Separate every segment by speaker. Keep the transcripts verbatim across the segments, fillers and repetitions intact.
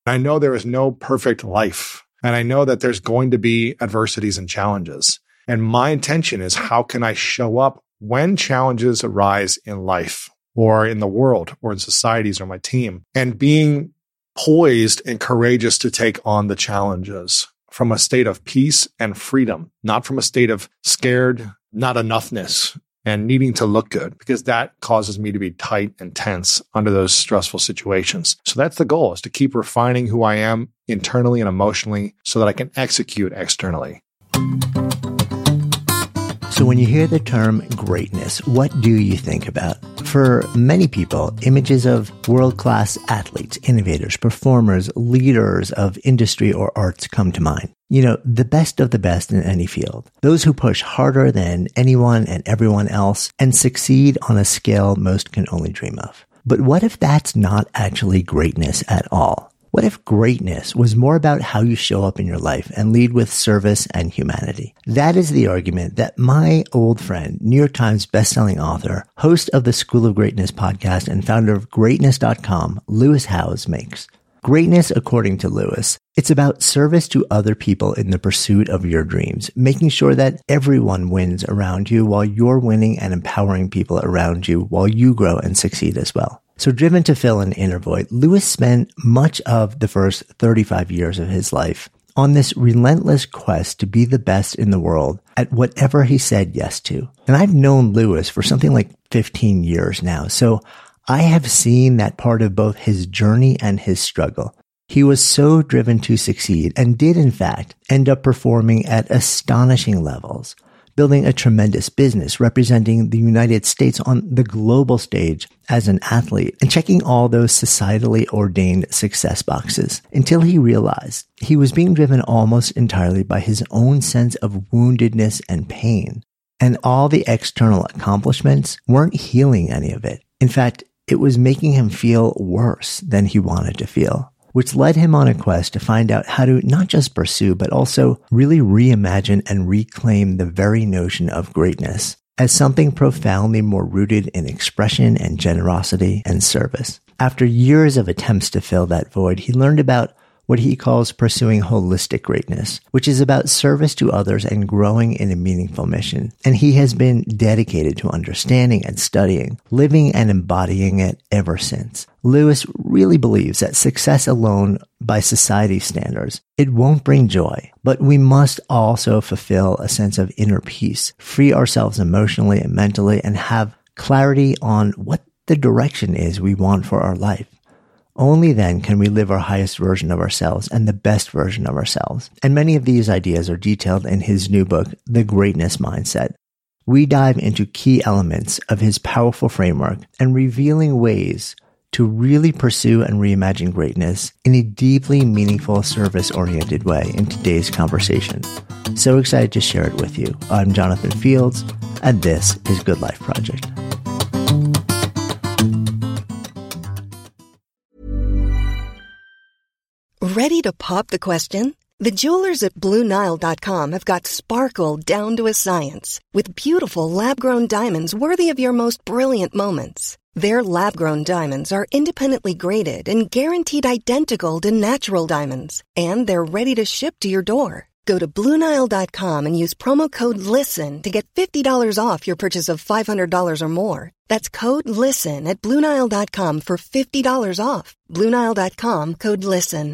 Speaker 1: I know there is no perfect life. And I know that there's going to be adversities and challenges. And my intention is, how can I show up when challenges arise in life or in the world or in societies or my team, and being poised and courageous to take on the challenges from a state of peace and freedom, not from a state of scared, not enoughness, and needing to look good, because that causes me to be tight and tense under those stressful situations. So that's the goal, is to keep refining who I am internally and emotionally so that I can execute externally.
Speaker 2: So when you hear the term greatness, what do you think about? For many people, images of world-class athletes, innovators, performers, leaders of industry or arts come to mind. You know, the best of the best in any field. Those who push harder than anyone and everyone else and succeed on a scale most can only dream of. But what if that's not actually greatness at all? What if greatness was more about how you show up in your life and lead with service and humanity? That is the argument that my old friend, New York Times bestselling author, host of the School of Greatness podcast, and founder of greatness dot com, Lewis Howes, makes. Greatness, according to Lewis, it's about service to other people in the pursuit of your dreams, making sure that everyone wins around you while you're winning, and empowering people around you while you grow and succeed as well. So driven to fill an inner void, Lewis spent much of the first thirty-five years of his life on this relentless quest to be the best in the world at whatever he said yes to. And I've known Lewis for something like fifteen years now, so I have seen that part of both his journey and his struggle. He was so driven to succeed, and did in fact end up performing at astonishing levels, building a tremendous business, representing the United States on the global stage as an athlete, and checking all those societally ordained success boxes, until he realized he was being driven almost entirely by his own sense of woundedness and pain. And all the external accomplishments weren't healing any of it. In fact, it was making him feel worse than he wanted to feel, which led him on a quest to find out how to not just pursue, but also really reimagine and reclaim the very notion of greatness as something profoundly more rooted in expression and generosity and service. After years of attempts to fill that void, he learned about what he calls pursuing holistic greatness, which is about service to others and growing in a meaningful mission. And he has been dedicated to understanding and studying, living and embodying it ever since. Lewis really believes that success alone, by society's standards, it won't bring joy, but we must also fulfill a sense of inner peace, free ourselves emotionally and mentally, and have clarity on what the direction is we want for our life. Only then can we live our highest version of ourselves and the best version of ourselves. And many of these ideas are detailed in his new book, The Greatness Mindset. We dive into key elements of his powerful framework and revealing ways to really pursue and reimagine greatness in a deeply meaningful, service-oriented way in today's conversation. So excited to share it with you. I'm Jonathan Fields, and this is Good Life Project.
Speaker 3: Ready to pop the question? The jewelers at Blue Nile dot com have got sparkle down to a science with beautiful lab-grown diamonds worthy of your most brilliant moments. Their lab-grown diamonds are independently graded and guaranteed identical to natural diamonds, and they're ready to ship to your door. Go to Blue Nile dot com and use promo code LISTEN to get fifty dollars off your purchase of five hundred dollars or more. That's code LISTEN at Blue Nile dot com for fifty dollars off. Blue Nile dot com, code LISTEN.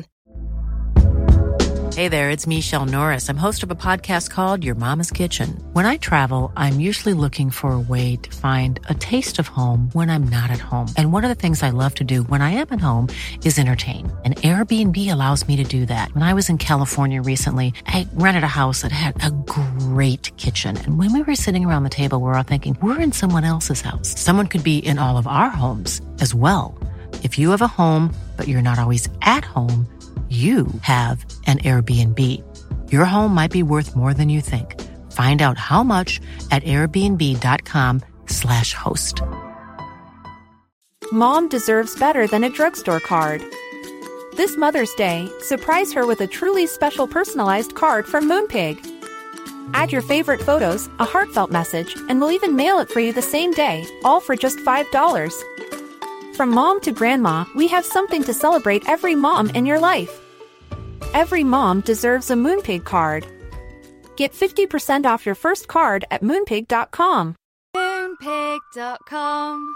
Speaker 4: Hey there, it's Michelle Norris. I'm host of a podcast called Your Mama's Kitchen. When I travel, I'm usually looking for a way to find a taste of home when I'm not at home. And one of the things I love to do when I am at home is entertain. And Airbnb allows me to do that. When I was in California recently, I rented a house that had a great kitchen. And when we were sitting around the table, we were all thinking, we're in someone else's house. Someone could be in all of our homes as well. If you have a home, but you're not always at home, you have an Airbnb. Your home might be worth more than you think. Find out how much at airbnb.com slash host.
Speaker 5: Mom deserves better than a drugstore card. This Mother's Day, surprise her with a truly special personalized card from Moonpig. Add your favorite photos, a heartfelt message, and we'll even mail it for you the same day, all for just five dollars. From mom to grandma, we have something to celebrate every mom in your life. Every mom deserves a Moonpig card. Get fifty percent off your first card at moonpig dot com.
Speaker 6: moonpig dot com.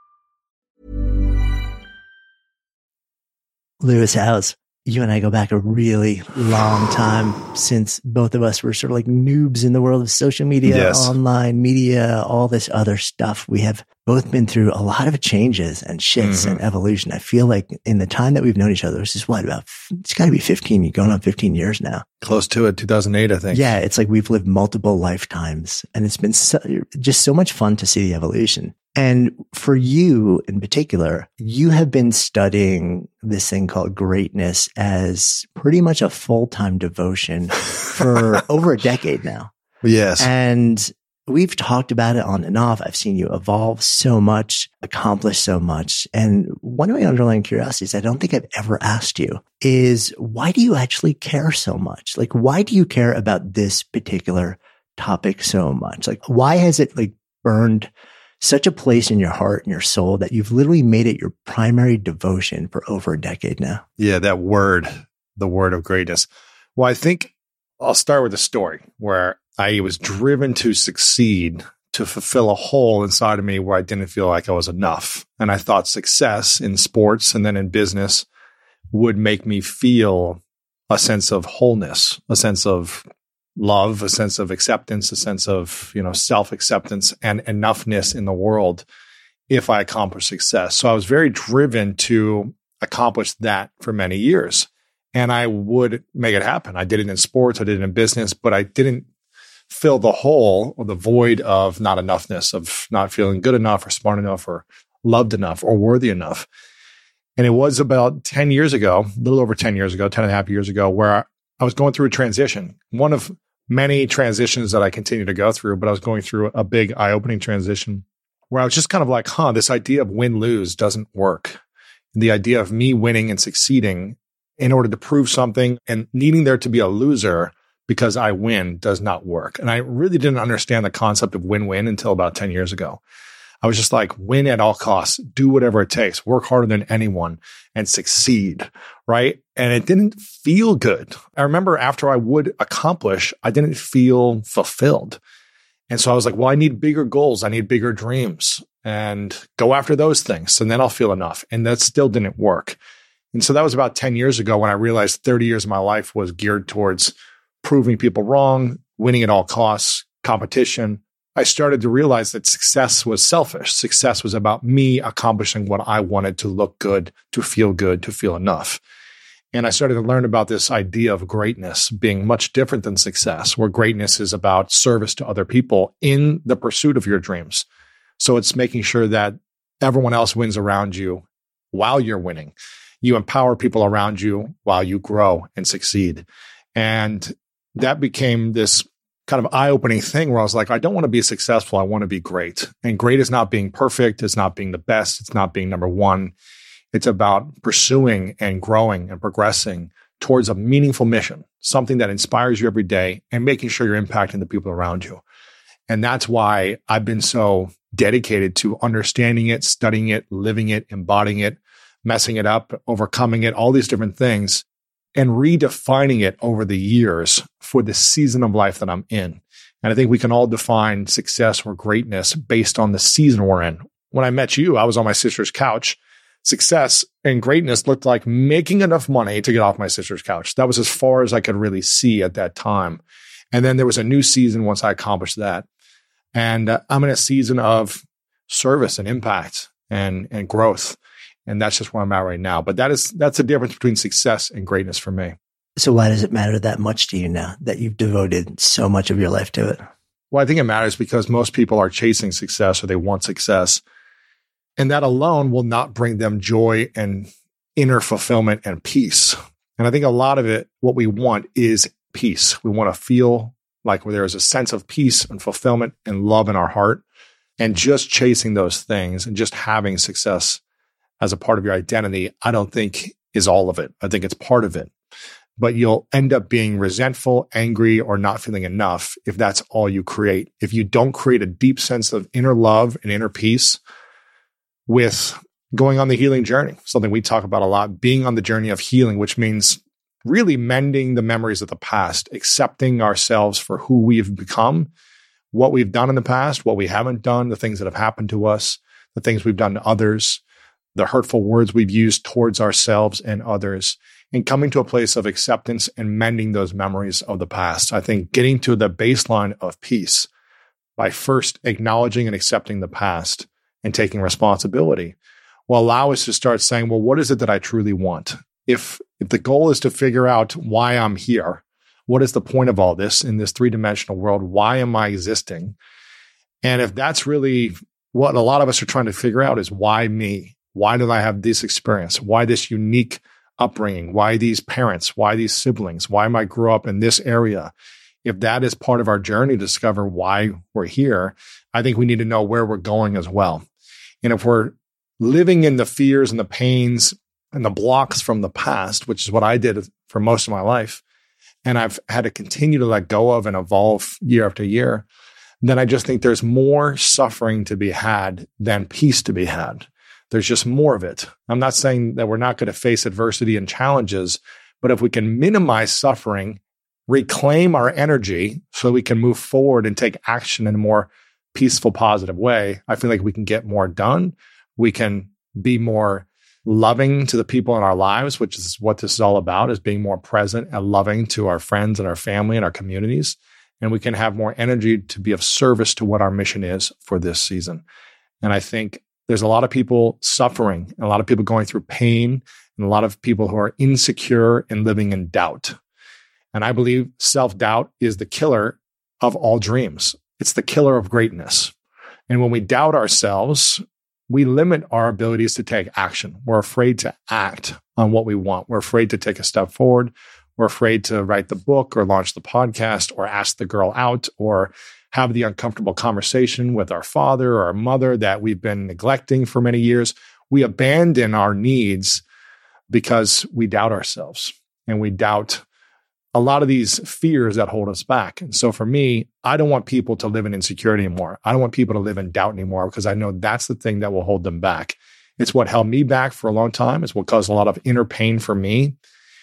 Speaker 2: Lewis Howes, you and I go back a really long time since both of us were sort of like noobs in the world of social media,
Speaker 1: yes.
Speaker 2: online media, all this other stuff. We have both been through a lot of changes and shifts
Speaker 1: mm-hmm.
Speaker 2: and evolution. I feel like in the time that we've known each other, this is what, about, it's got to be fifteen, you're going on fifteen years now.
Speaker 1: Close to it, two thousand eight, I think.
Speaker 2: Yeah, it's like we've lived multiple lifetimes, and it's been so, just so much fun to see the evolution. And for you in particular, you have been studying this thing called greatness as pretty much a full-time devotion for over a decade now.
Speaker 1: Yes.
Speaker 2: And we've talked about it on and off. I've seen you evolve so much, accomplish so much. And one of my underlying curiosities I don't think I've ever asked you is, why do you actually care so much? Like, why do you care about this particular topic so much? Like, why has it like burned such a place in your heart and your soul that you've literally made it your primary devotion for over a decade now?
Speaker 1: Yeah, that word, the word of greatness. Well, I think I'll start with a story where I was driven to succeed, to fulfill a hole inside of me where I didn't feel like I was enough. And I thought success in sports and then in business would make me feel a sense of wholeness, a sense of love, a sense of acceptance, a sense of, you know, self-acceptance and enoughness in the world if I accomplish success. So I was very driven to accomplish that for many years. And I would make it happen. I did it in sports, I did it in business, but I didn't fill the hole or the void of not enoughness, of not feeling good enough or smart enough or loved enough or worthy enough. And it was about ten years ago, a little over ten years ago, ten and a half years ago, where I was going through a transition. One of many transitions that I continue to go through, but I was going through a big eye-opening transition where I was just kind of like, huh, this idea of win-lose doesn't work. The idea of me winning and succeeding in order to prove something and needing there to be a loser because I win does not work. And I really didn't understand the concept of win-win until about ten years ago. I was just like, win at all costs, do whatever it takes, work harder than anyone and succeed, right? And it didn't feel good. I remember after I would accomplish, I didn't feel fulfilled. And so I was like, well, I need bigger goals. I need bigger dreams and go after those things. And then I'll feel enough. And that still didn't work. And so that was about ten years ago when I realized thirty years of my life was geared towards proving people wrong, winning at all costs, competition. I started to realize that success was selfish. Success was about me accomplishing what I wanted to look good, to feel good, to feel enough. And I started to learn about this idea of greatness being much different than success, where greatness is about service to other people in the pursuit of your dreams. So it's making sure that everyone else wins around you while you're winning. You empower people around you while you grow and succeed. And that became this kind of eye-opening thing where I was like, I don't want to be successful. I want to be great. And great is not being perfect. It's not being the best. It's not being number one. It's about pursuing and growing and progressing towards a meaningful mission, something that inspires you every day and making sure you're impacting the people around you. And that's why I've been so dedicated to understanding it, studying it, living it, embodying it, messing it up, overcoming it, all these different things, and redefining it over the years for the season of life that I'm in. And I think we can all define success or greatness based on the season we're in. When I met you, I was on my sister's couch. Success and greatness looked like making enough money to get off my sister's couch. That was as far as I could really see at that time. And then there was a new season once I accomplished that. And uh, I'm in a season of service and impact and, and growth. And that's just where I'm at right now. But that is, that's the difference between success and greatness for me.
Speaker 2: So why does it matter that much to you now that you've devoted so much of your life to it?
Speaker 1: Well, I think it matters because most people are chasing success or they want success. And that alone will not bring them joy and inner fulfillment and peace. And I think a lot of it, what we want is peace. We want to feel like there is a sense of peace and fulfillment and love in our heart. And just chasing those things and just having success as a part of your identity, I don't think is all of it. I think it's part of it. But you'll end up being resentful, angry, or not feeling enough if that's all you create. If you don't create a deep sense of inner love and inner peace with going on the healing journey, something we talk about a lot, being on the journey of healing, which means really mending the memories of the past, accepting ourselves for who we've become, what we've done in the past, what we haven't done, the things that have happened to us, the things we've done to others, the hurtful words we've used towards ourselves and others, and coming to a place of acceptance and mending those memories of the past. I think getting to the baseline of peace by first acknowledging and accepting the past and taking responsibility will allow us to start saying, well, what is it that I truly want? If, if the goal is to figure out why I'm here, what is the point of all this in this three-dimensional world? Why am I existing? And if that's really what a lot of us are trying to figure out is why me? Why did I have this experience? Why this unique upbringing? Why these parents? Why these siblings? Why am I grow up in this area? If that is part of our journey to discover why we're here, I think we need to know where we're going as well. And if we're living in the fears and the pains and the blocks from the past, which is what I did for most of my life, and I've had to continue to let go of and evolve year after year, then I just think there's more suffering to be had than peace to be had. There's just more of it. I'm not saying that we're not going to face adversity and challenges, but if we can minimize suffering, reclaim our energy so we can move forward and take action in a more peaceful, positive way, I feel like we can get more done. We can be more loving to the people in our lives, which is what this is all about, is being more present and loving to our friends and our family and our communities. And we can have more energy to be of service to what our mission is for this season. And I think there's a lot of people suffering, and a lot of people going through pain, and a lot of people who are insecure and living in doubt. And I believe self-doubt is the killer of all dreams. It's the killer of greatness. And when we doubt ourselves, we limit our abilities to take action. We're afraid to act on what we want. We're afraid to take a step forward. We're afraid to write the book or launch the podcast or ask the girl out or have the uncomfortable conversation with our father or our mother that we've been neglecting for many years. We abandon our needs because we doubt ourselves and we doubt a lot of these fears that hold us back. And so for me, I don't want people to live in insecurity anymore. I don't want people to live in doubt anymore because I know that's the thing that will hold them back. It's what held me back for a long time. It's what caused a lot of inner pain for me.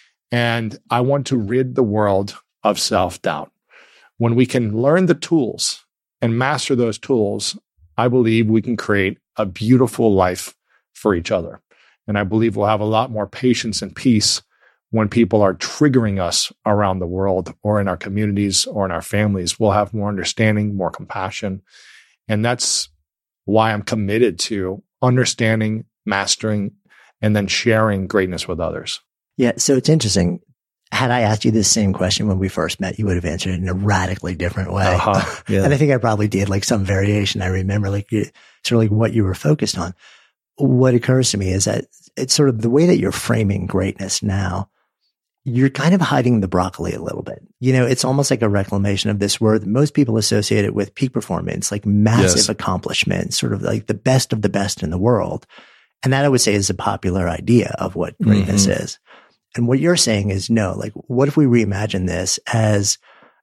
Speaker 1: And I want to rid the world of self-doubt. When we can learn the tools and master those tools, I believe we can create a beautiful life for each other. And I believe we'll have a lot more patience and peace when people are triggering us around the world or in our communities or in our families. We'll have more understanding, more compassion. And that's why I'm committed to understanding, mastering, and then sharing greatness with others.
Speaker 2: Yeah. So it's interesting. Had I asked you this same question when we first met, you would have answered it in a radically different way. Uh-huh. Yeah. And I think I probably did like some variation. I remember like sort of like what you were focused on. What occurs to me is that it's sort of the way that you're framing greatness now. You're kind of hiding the broccoli a little bit. You know, it's almost like a reclamation of this word that most people associate it with peak performance, like massive yes. accomplishment, sort of like the best of the best in the world. And that I would say is a popular idea of what greatness mm-hmm. is. And what you're saying is no, like what if we reimagine this as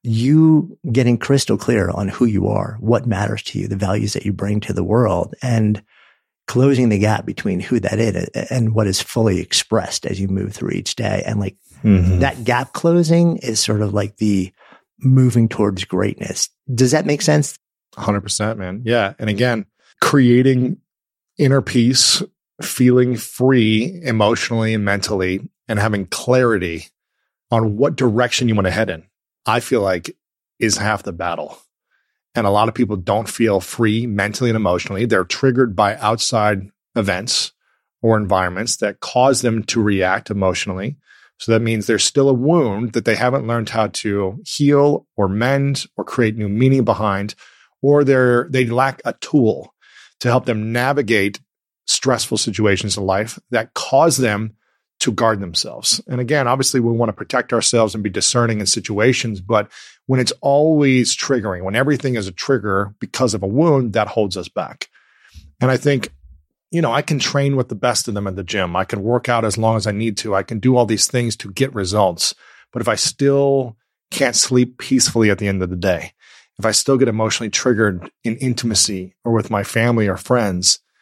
Speaker 2: you getting crystal clear on who you are, what matters to you, the values that you bring to the world, and closing the gap between who that is and what is fully expressed as you move through each day. And like mm-hmm. that gap closing is sort of like the moving towards greatness. Does that make sense?
Speaker 1: one hundred percent, man. Yeah. And again, creating inner peace, feeling free emotionally and mentally, and having clarity on what direction you want to head in, I feel like is half the battle. And a lot of people don't feel free mentally and emotionally. They're triggered by outside events or environments that cause them to react emotionally. So that means there's still a wound that they haven't learned how to heal or mend or create new meaning behind, or they're, they lack a tool to help them navigate stressful situations in life that cause them to guard themselves. And again, obviously we want to protect ourselves and be discerning in situations, but when it's always triggering, when everything is a trigger because of a wound, that holds us back. And I think, you know, I can train with the best of them at the gym. I can work out as long as I need to. I can do all these things to get results. But if I still can't sleep peacefully at the end of the day, if I still get emotionally triggered in intimacy or with my family or friends,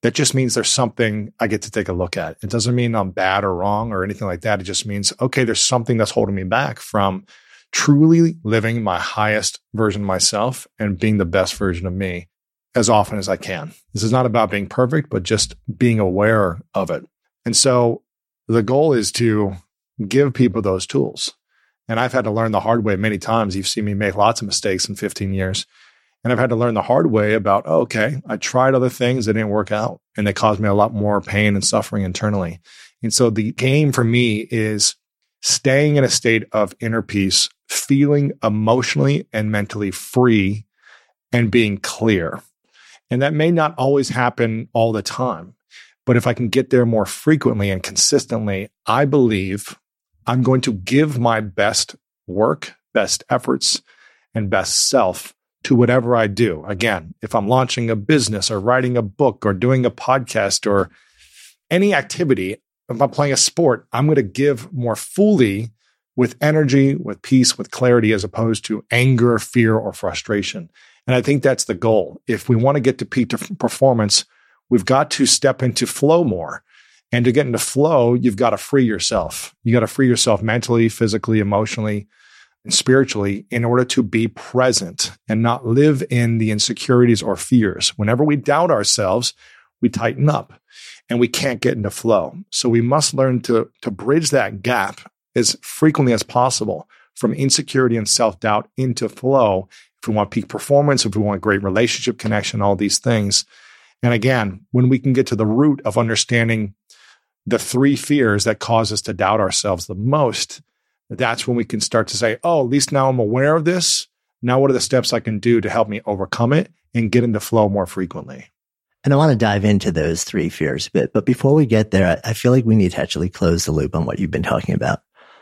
Speaker 1: that just means there's something I get to take a look at. It doesn't mean I'm bad or wrong or anything like that. It just means, okay, there's something that's holding me back from truly living my highest version of myself and being the best version of me as often as I can. This is not about being perfect, but just being aware of it. And so the goal is to give people those tools. And I've had to learn the hard way many times. You've seen me make lots of mistakes in fifteen years. And I've had to learn the hard way about, oh, okay, I tried other things that didn't work out, and they caused me a lot more pain and suffering internally. And so the game for me is staying in a state of inner peace, feeling emotionally and mentally free, and being clear. And that may not always happen all the time, but if I can get there more frequently and consistently, I believe I'm going to give my best work, best efforts, and best self to whatever I do. Again, if I'm launching a business or writing a book or doing a podcast or any activity, if I'm playing a sport, I'm going to give more fully with energy, with peace, with clarity, as opposed to anger, fear, or frustration. And I think that's the goal. If we want to get to peak performance, we've got to step into flow more. And to get into flow, you've got to free yourself. You got to free yourself mentally, physically, emotionally, and spiritually in order to be present and not live in the insecurities or fears. Whenever we doubt ourselves, we tighten up and we can't get into flow. So we must learn to, to bridge that gap as frequently as possible from insecurity and self-doubt into flow if we want peak performance, if we want great relationship connection, all these things. And again, when we can get to the root of understanding the three fears that cause us to doubt ourselves the most, that's when we can start to say, oh, at least now I'm aware of this. Now what are the steps I can do to help me overcome it and get into flow more frequently?
Speaker 2: And I want to dive into those three fears a bit. But before we get there, I feel like we need to actually close the loop on what you've been talking about.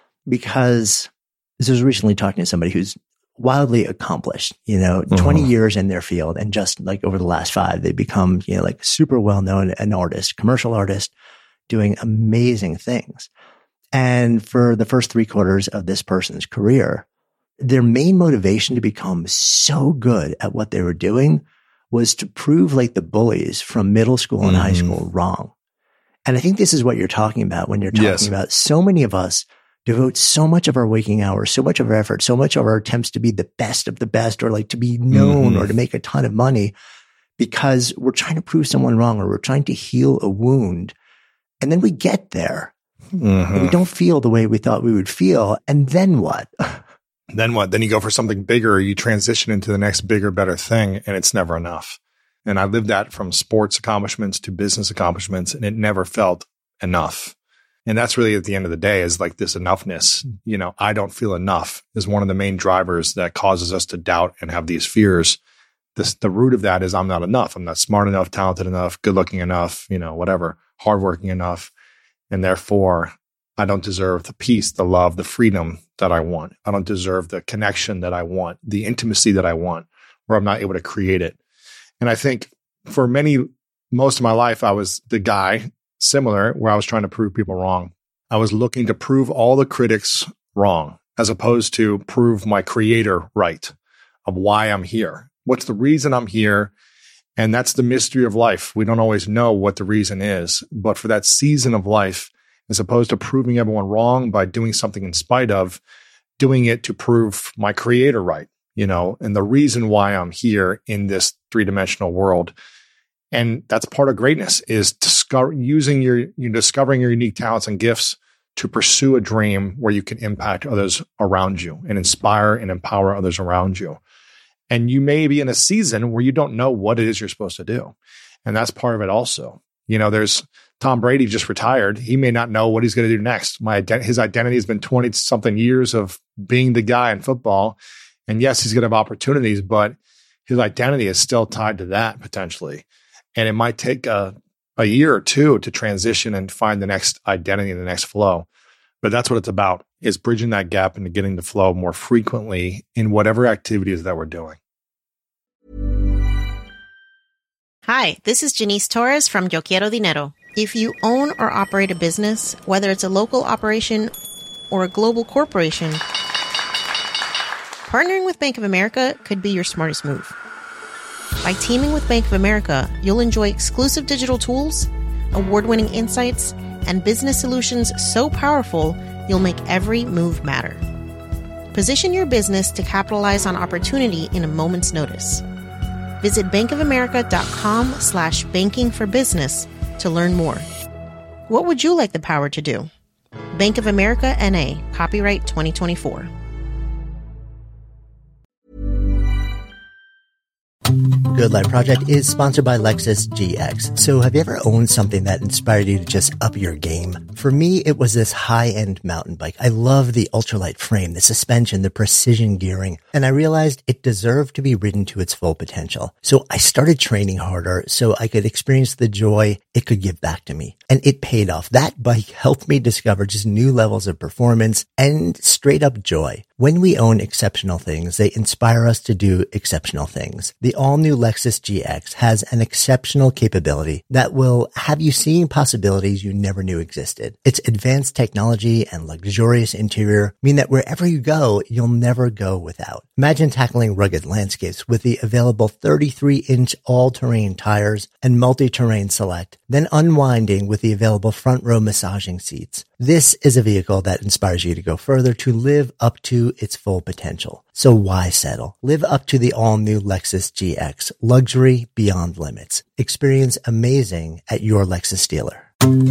Speaker 2: Because I was recently talking to somebody who's wildly accomplished, you know, mm-hmm. twenty years in their field. And just like over the last five, they become, you know, like super well-known, an artist, commercial artist, doing amazing things. And for the first three quarters of this person's career, their main motivation to become so good at what they were doing was to prove like the bullies from middle school and mm-hmm. high school wrong. And I think this is what you're talking about when you're talking yes. about so many of us devote so much of our waking hours, so much of our effort, so much of our attempts to be the best of the best or like to be known mm-hmm. or to make a ton of money because we're trying to prove someone wrong or we're trying to heal a wound. And then we get there. Mm-hmm. We don't feel the way we thought we would feel. And then what?
Speaker 1: Then what? Then you go for something bigger. You transition into the next bigger, better thing, and it's never enough. And I lived that from sports accomplishments to business accomplishments, and it never felt enough. And that's really at the end of the day is like this enoughness. You know, I don't feel enough is one of the main drivers that causes us to doubt and have these fears. This, the root of that is I'm not enough. I'm not smart enough, talented enough, good looking enough, you know, whatever, hardworking enough. And therefore, I don't deserve the peace, the love, the freedom that I want. I don't deserve the connection that I want, the intimacy that I want, where I'm not able to create it. And I think for many, most of my life, I was the guy similar where I was trying to prove people wrong. I was looking to prove all the critics wrong, as opposed to prove my creator right of why I'm here. What's the reason I'm here? And that's the mystery of life. We don't always know what the reason is, but for that season of life, as opposed to proving everyone wrong by doing something in spite of, doing it to prove my creator right, you know, and the reason why I'm here in this three-dimensional world. And that's part of greatness is discover, using your, you know, discovering your unique talents and gifts to pursue a dream where you can impact others around you and inspire and empower others around you. And you may be in a season where you don't know what it is you're supposed to do. And that's part of it also. You know, there's Tom Brady just retired. He may not know what he's going to do next. My His identity has been twenty something years of being the guy in football. And yes, he's going to have opportunities, but his identity is still tied to that potentially. And it might take a, a year or two to transition and find the next identity and the next flow. But that's what it's about, is bridging that gap into getting the flow more frequently in whatever activities that we're doing.
Speaker 7: Hi, this is Janice Torres from Yo Quiero Dinero. If you own or operate a business, whether it's a local operation or a global corporation, partnering with Bank of America could be your smartest move. By teaming with Bank of America, you'll enjoy exclusive digital tools, award-winning insights, and business solutions so powerful, you'll make every move matter. Position your business to capitalize on opportunity in a moment's notice. Visit bankofamerica.com slash banking for business to learn more. What would you like the power to do? Bank of America N A, copyright twenty twenty-four.
Speaker 2: Good Life Project is sponsored by Lexus G X. So have you ever owned something that inspired you to just up your game? For me, it was this high-end mountain bike. I love the ultralight frame, the suspension, the precision gearing, and I realized it deserved to be ridden to its full potential. So I started training harder so I could experience the joy it could give back to me. And it paid off. That bike helped me discover just new levels of performance and straight up joy. When we own exceptional things, they inspire us to do exceptional things. The all-new Lexus G X has an exceptional capability that will have you seeing possibilities you never knew existed. Its advanced technology and luxurious interior mean that wherever you go, you'll never go without. Imagine tackling rugged landscapes with the available thirty-three inch all-terrain tires and multi-terrain select, then unwinding with the available front row massaging seats. This is a vehicle that inspires you to go further, to live up to its full potential. So why settle? Live up to the all-new Lexus G X. Luxury beyond limits. Experience amazing at your Lexus dealer.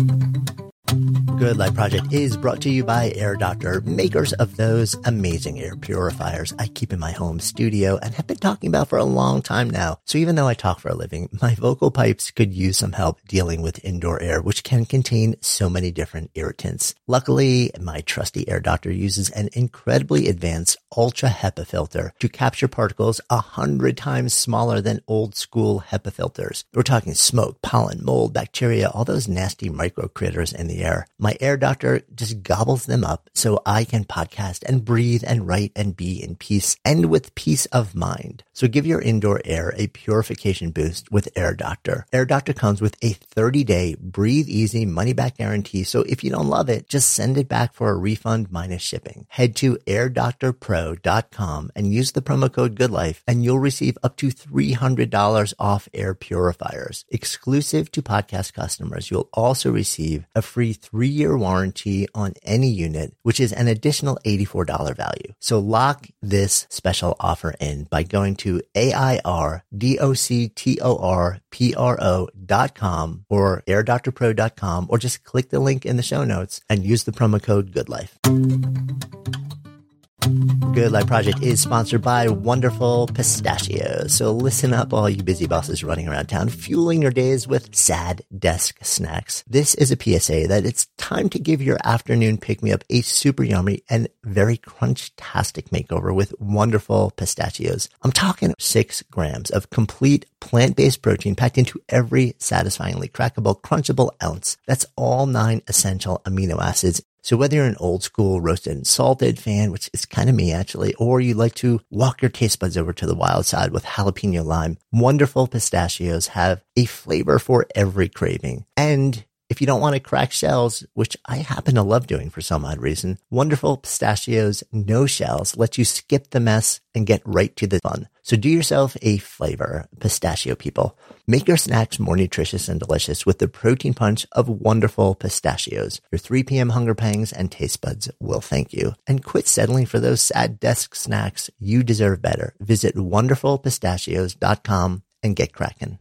Speaker 2: Good Life Project is brought to you by Air Doctor, makers of those amazing air purifiers I keep in my home studio and have been talking about for a long time now. So even though I talk for a living, my vocal pipes could use some help dealing with indoor air, which can contain so many different irritants. Luckily, my trusty Air Doctor uses an incredibly advanced ultra HEPA filter to capture particles a hundred times smaller than old school HEPA filters. We're talking smoke, pollen, mold, bacteria, all those nasty micro critters in the air. My Air Doctor just gobbles them up so I can podcast and breathe and write and be in peace and with peace of mind. So give your indoor air a purification boost with Air Doctor. Air Doctor comes with a thirty day breathe easy money back guarantee. So if you don't love it, just send it back for a refund minus shipping. Head to air doctor pro dot com and use the promo code GOODLIFE and you'll receive up to three hundred dollars off air purifiers. Exclusive to podcast customers, you'll also receive a free three year warranty on any unit, which is an additional eighty-four dollars value. So lock this special offer in by going to A I R D O C T O R P R O dot com or air doctor pro dot com, or just click the link in the show notes and use the promo code GOODLIFE. Good Life Project is sponsored by Wonderful Pistachios. So listen up, all you busy bosses running around town, fueling your days with sad desk snacks. This is a P S A that it's time to give your afternoon pick-me-up a super yummy and very crunch-tastic makeover with Wonderful Pistachios. I'm talking six grams of complete plant-based protein packed into every satisfyingly crackable, crunchable ounce. That's all nine essential amino acids. So whether you're an old school roasted and salted fan, which is kind of me actually, or you like to walk your taste buds over to the wild side with jalapeno lime, Wonderful Pistachios have a flavor for every craving. And if you don't want to crack shells, which I happen to love doing for some odd reason, Wonderful Pistachios No Shells let you skip the mess and get right to the fun. So do yourself a flavor, pistachio people. Make your snacks more nutritious and delicious with the protein punch of Wonderful Pistachios. Your three p.m. hunger pangs and taste buds will thank you. And quit settling for those sad desk snacks. You deserve better. Visit wonderful pistachios dot com and get cracking.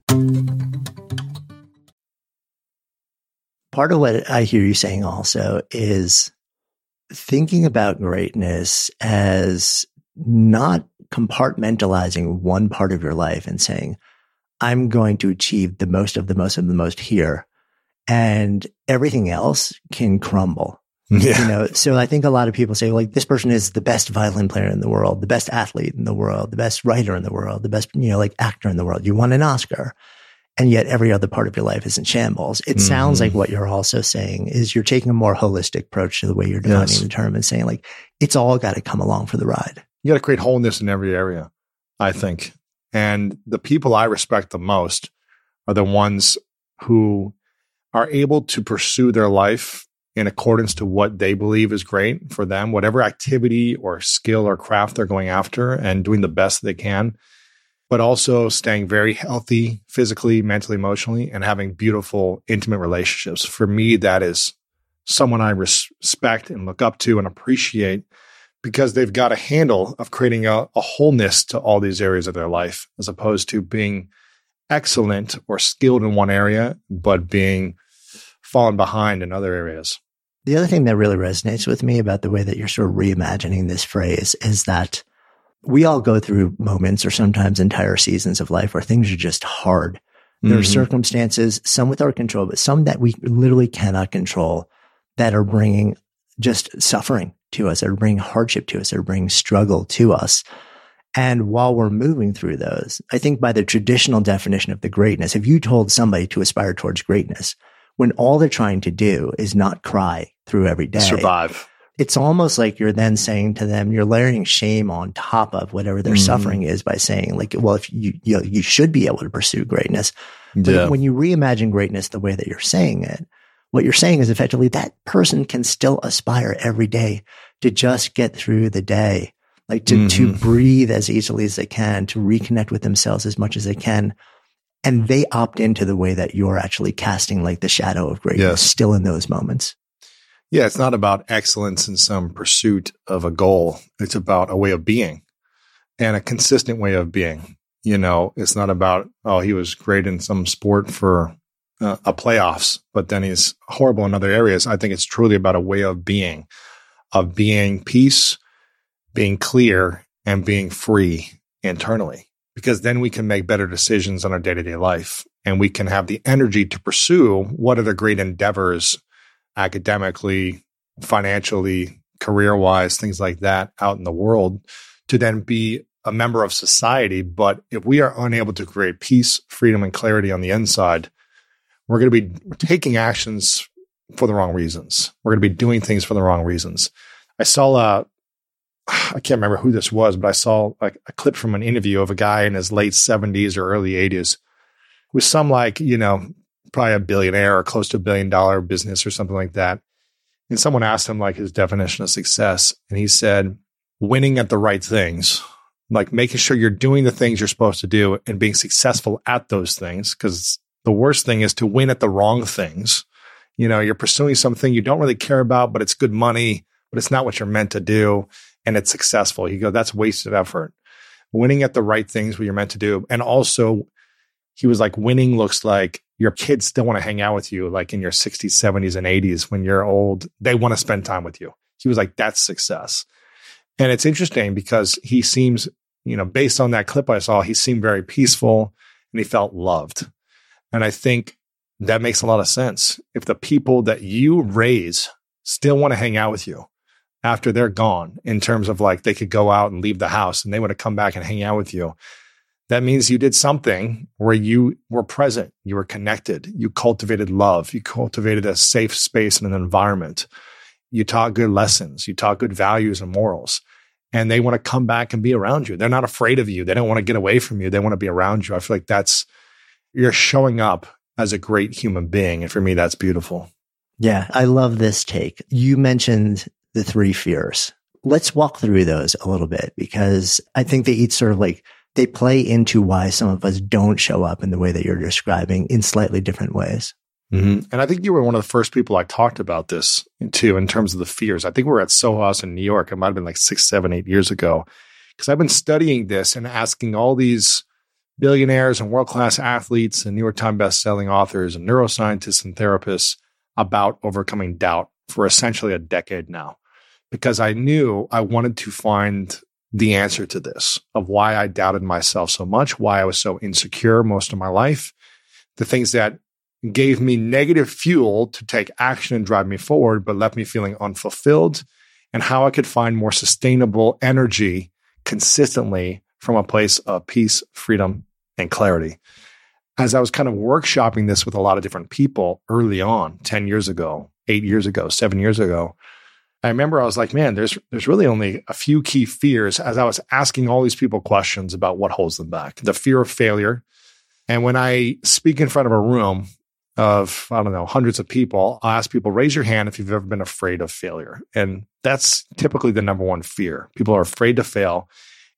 Speaker 2: Part of what I hear you saying also is thinking about greatness as not compartmentalizing one part of your life and saying, I'm going to achieve the most of the most of the most here, and everything else can crumble. Yeah. You know, so I think a lot of people say, like, this person is the best violin player in the world, the best athlete in the world, the best writer in the world, the best, you know, like actor in the world. You won an Oscar. And yet every other part of your life is in shambles. It mm-hmm. sounds like what you're also saying is you're taking a more holistic approach to the way you're defining yes. the term and saying, like, it's all got to come along for the ride.
Speaker 1: You got to create wholeness in every area, I think. And the people I respect the most are the ones who are able to pursue their life in accordance to what they believe is great for them, whatever activity or skill or craft they're going after, and doing the best they can. but also staying very healthy physically, mentally, emotionally, and having beautiful, intimate relationships. For me, that is someone I respect and look up to and appreciate because they've got a handle of creating a, a wholeness to all these areas of their life, as opposed to being excellent or skilled in one area, but being fallen behind in other areas.
Speaker 2: The other thing that really resonates with me about the way that you're sort of reimagining this phrase is that we all go through moments or sometimes entire seasons of life where things are just hard. There mm-hmm. are circumstances, some with our control, but some that we literally cannot control that are bringing just suffering to us, that are bringing hardship to us, that are bringing struggle to us. And while we're moving through those, I think by the traditional definition of the greatness, if you told somebody to aspire towards greatness, when all they're trying to do is not cry through every day,
Speaker 1: survive,
Speaker 2: it's almost like you're then saying to them, you're layering shame on top of whatever their mm-hmm. suffering is by saying like, well, if you, you, know, you should be able to pursue greatness. But yeah. when you reimagine greatness the way that you're saying it, what you're saying is effectively that person can still aspire every day to just get through the day, like to, mm-hmm. to breathe as easily as they can, to reconnect with themselves as much as they can. And they opt into the way that you're actually casting like the shadow of greatness yes. still in those moments.
Speaker 1: Yeah, it's not about excellence in some pursuit of a goal. It's about a way of being and a consistent way of being. You know, it's not about, oh, he was great in some sport for uh, a playoffs, but then he's horrible in other areas. I think it's truly about a way of being, of being peace, being clear, and being free internally. Because then we can make better decisions on our day-to-day life and we can have the energy to pursue what are the great endeavors academically, financially, career-wise, things like that out in the world to then be a member of society. But if we are unable to create peace, freedom, and clarity on the inside, we're going to be taking actions for the wrong reasons. We're going to be doing things for the wrong reasons. I saw a I can't remember who this was, but I saw like a clip from an interview of a guy in his late seventies or early eighties with some like, you know, probably a billionaire or close to a billion dollar business or something like that. And someone asked him like his definition of success. And he said, winning at the right things, like making sure you're doing the things you're supposed to do and being successful at those things. Because the worst thing is to win at the wrong things. You know, you're pursuing something you don't really care about, but it's good money, but it's not what you're meant to do. And it's successful. You go, that's wasted effort. Winning at the right things, what you're meant to do. And also, he was like, winning looks like your kids still want to hang out with you, like in your sixties, seventies, and eighties. When you're old, they want to spend time with you. He was like, that's success. And it's interesting because he seems, you know, based on that clip I saw, he seemed very peaceful and he felt loved. And I think that makes a lot of sense. If the people that you raise still want to hang out with you after they're gone, in terms of like they could go out and leave the house and they want to come back and hang out with you, that means you did something where you were present, you were connected, you cultivated love, you cultivated a safe space and an environment, you taught good lessons, you taught good values and morals, and they want to come back and be around you. They're not afraid of you. They don't want to get away from you. They want to be around you. I feel like that's, you're showing up as a great human being. And for me, that's beautiful.
Speaker 2: Yeah, I love this take. You mentioned the three fears. Let's walk through those a little bit because I think they each sort of like, they play into why some of us don't show up in the way that you're describing in slightly different ways.
Speaker 1: Mm-hmm. And I think you were one of the first people I talked about this too, in terms of the fears. I think we were at Soho House in New York. It might've been like six, seven, eight years ago. Because I've been studying this and asking all these billionaires and world-class athletes and New York Times best-selling authors and neuroscientists and therapists about overcoming doubt for essentially a decade now. Because I knew I wanted to find the answer to this, of why I doubted myself so much, why I was so insecure most of my life, the things that gave me negative fuel to take action and drive me forward, but left me feeling unfulfilled, and how I could find more sustainable energy consistently from a place of peace, freedom, and clarity. As I was kind of workshopping this with a lot of different people early on, ten years ago, eight years ago, seven years ago, I remember I was like, man, there's there's really only a few key fears as I was asking all these people questions about what holds them back. The fear of failure. And when I speak in front of a room of, I don't know, hundreds of people, I ask people, raise your hand if you've ever been afraid of failure. And that's typically the number one fear. People are afraid to fail.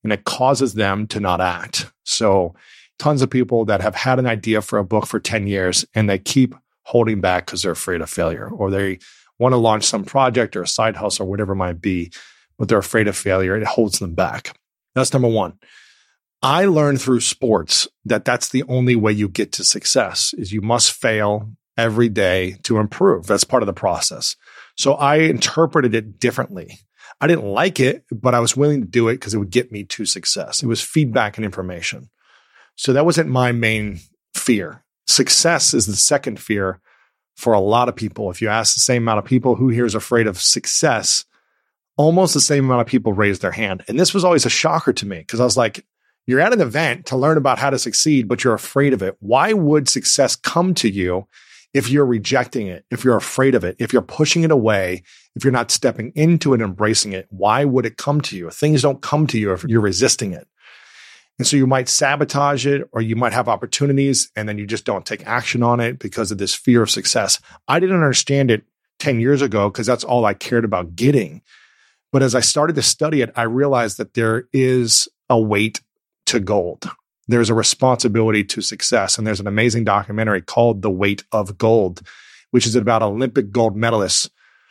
Speaker 1: and it causes them to not act. So tons of people that have had an idea for a book for ten years and they keep holding back because they're afraid of failure, or they want to launch some project or a side hustle or whatever it might be, but they're afraid of failure. It holds them back. That's number one. I learned through sports that that's the only way you get to success is you must fail every day to improve. That's part of the process. So I interpreted it differently. I didn't like it, but I was willing to do it because it would get me to success. It was feedback and information. So that wasn't my main fear. Success is the second fear for a lot of people. If you ask the same amount of people who here is afraid of success, almost the same amount of people raised their hand. And this was always a shocker to me because I was like, you're at an event to learn about how to succeed, but you're afraid of it. Why would success come to you if you're rejecting it, if you're afraid of it, if you're pushing it away, if you're not stepping into it and embracing it? Why would it come to you? Things don't come to you if you're resisting it. And so you might sabotage it, or you might have opportunities and then you just don't take action on it because of this fear of success. I didn't understand it ten years ago because that's all I cared about getting. But as I started to study it, I realized that there is a weight to gold. There's a responsibility to success. And there's an amazing documentary called The Weight of Gold, which is about Olympic gold medalists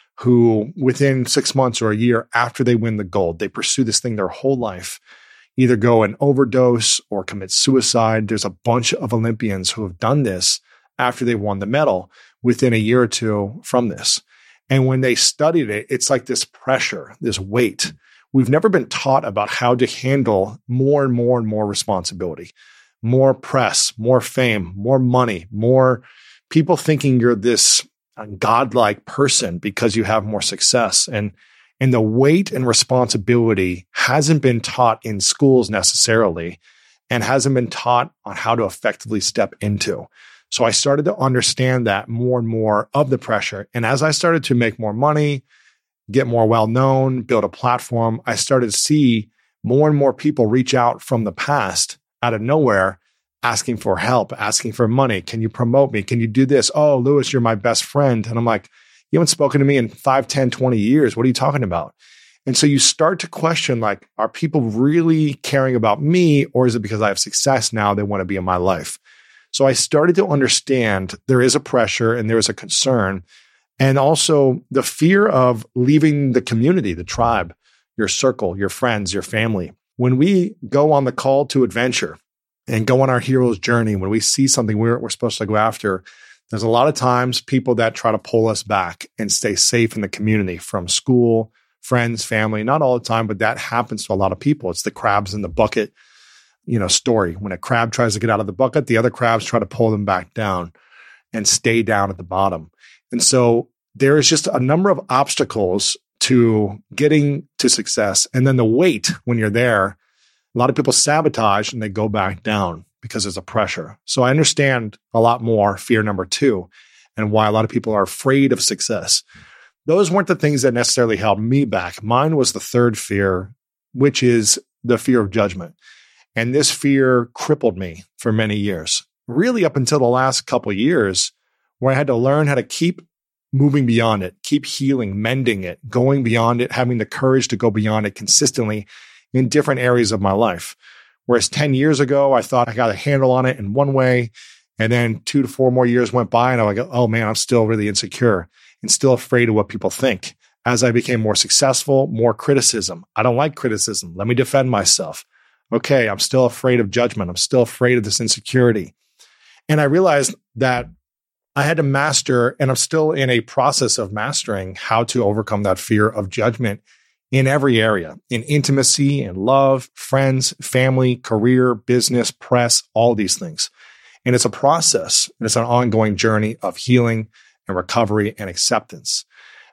Speaker 1: who within six months or a year after they win the gold, they pursue this thing their whole life, either go and overdose or commit suicide. There's a bunch of Olympians who have done this after they won the medal within a year or two from this. And when they studied it, it's like this pressure, this weight. We've never been taught about how to handle more and more and more responsibility, more press, more fame, more money, more people thinking you're this godlike person because you have more success. And, and the weight and responsibility hasn't been taught in schools necessarily and hasn't been taught on how to effectively step into. So I started to understand that more and more of the pressure. And as I started to make more money, get more well-known, build a platform, I started to see more and more people reach out from the past out of nowhere, asking for help, asking for money. Can you promote me? Can you do this? Oh, Louis, you're my best friend. And I'm like, you haven't spoken to me in five, ten, twenty years. What are you talking about? And so you start to question, like, are people really caring about me, or is it because I have success now they want to be in my life? So I started to understand there is a pressure and there is a concern. And also the fear of leaving the community, the tribe, your circle, your friends, your family. When we go on the call to adventure and go on our hero's journey, when we see something we're, we're supposed to go after, there's a lot of times people that try to pull us back and stay safe in the community from school, friends, family. Not all the time, but that happens to a lot of people. It's the crabs in the bucket, you know, story. When a crab tries to get out of the bucket, the other crabs try to pull them back down and stay down at the bottom. And so there is just a number of obstacles to getting to success. And then the weight when you're there, a lot of people sabotage and they go back down because there's a pressure. So I understand a lot more fear number two and why a lot of people are afraid of success. Those weren't the things that necessarily held me back. Mine was the third fear, which is the fear of judgment. And this fear crippled me for many years, really up until the last couple of years, where I had to learn how to keep moving beyond it, keep healing, mending it, going beyond it, having the courage to go beyond it consistently in different areas of my life. Whereas ten years ago, I thought I got a handle on it in one way. And then two to four more years went by and I'm like, oh man, I'm still really insecure and still afraid of what people think. As I became more successful, more criticism. I don't like criticism. Let me defend myself. Okay, I'm still afraid of judgment. I'm still afraid of this insecurity. And I realized that I had to master, and I'm still in a process of mastering how to overcome that fear of judgment in every area, in intimacy and love, friends, family, career, business, press, all these things. And it's a process, and it's an ongoing journey of healing and recovery and acceptance.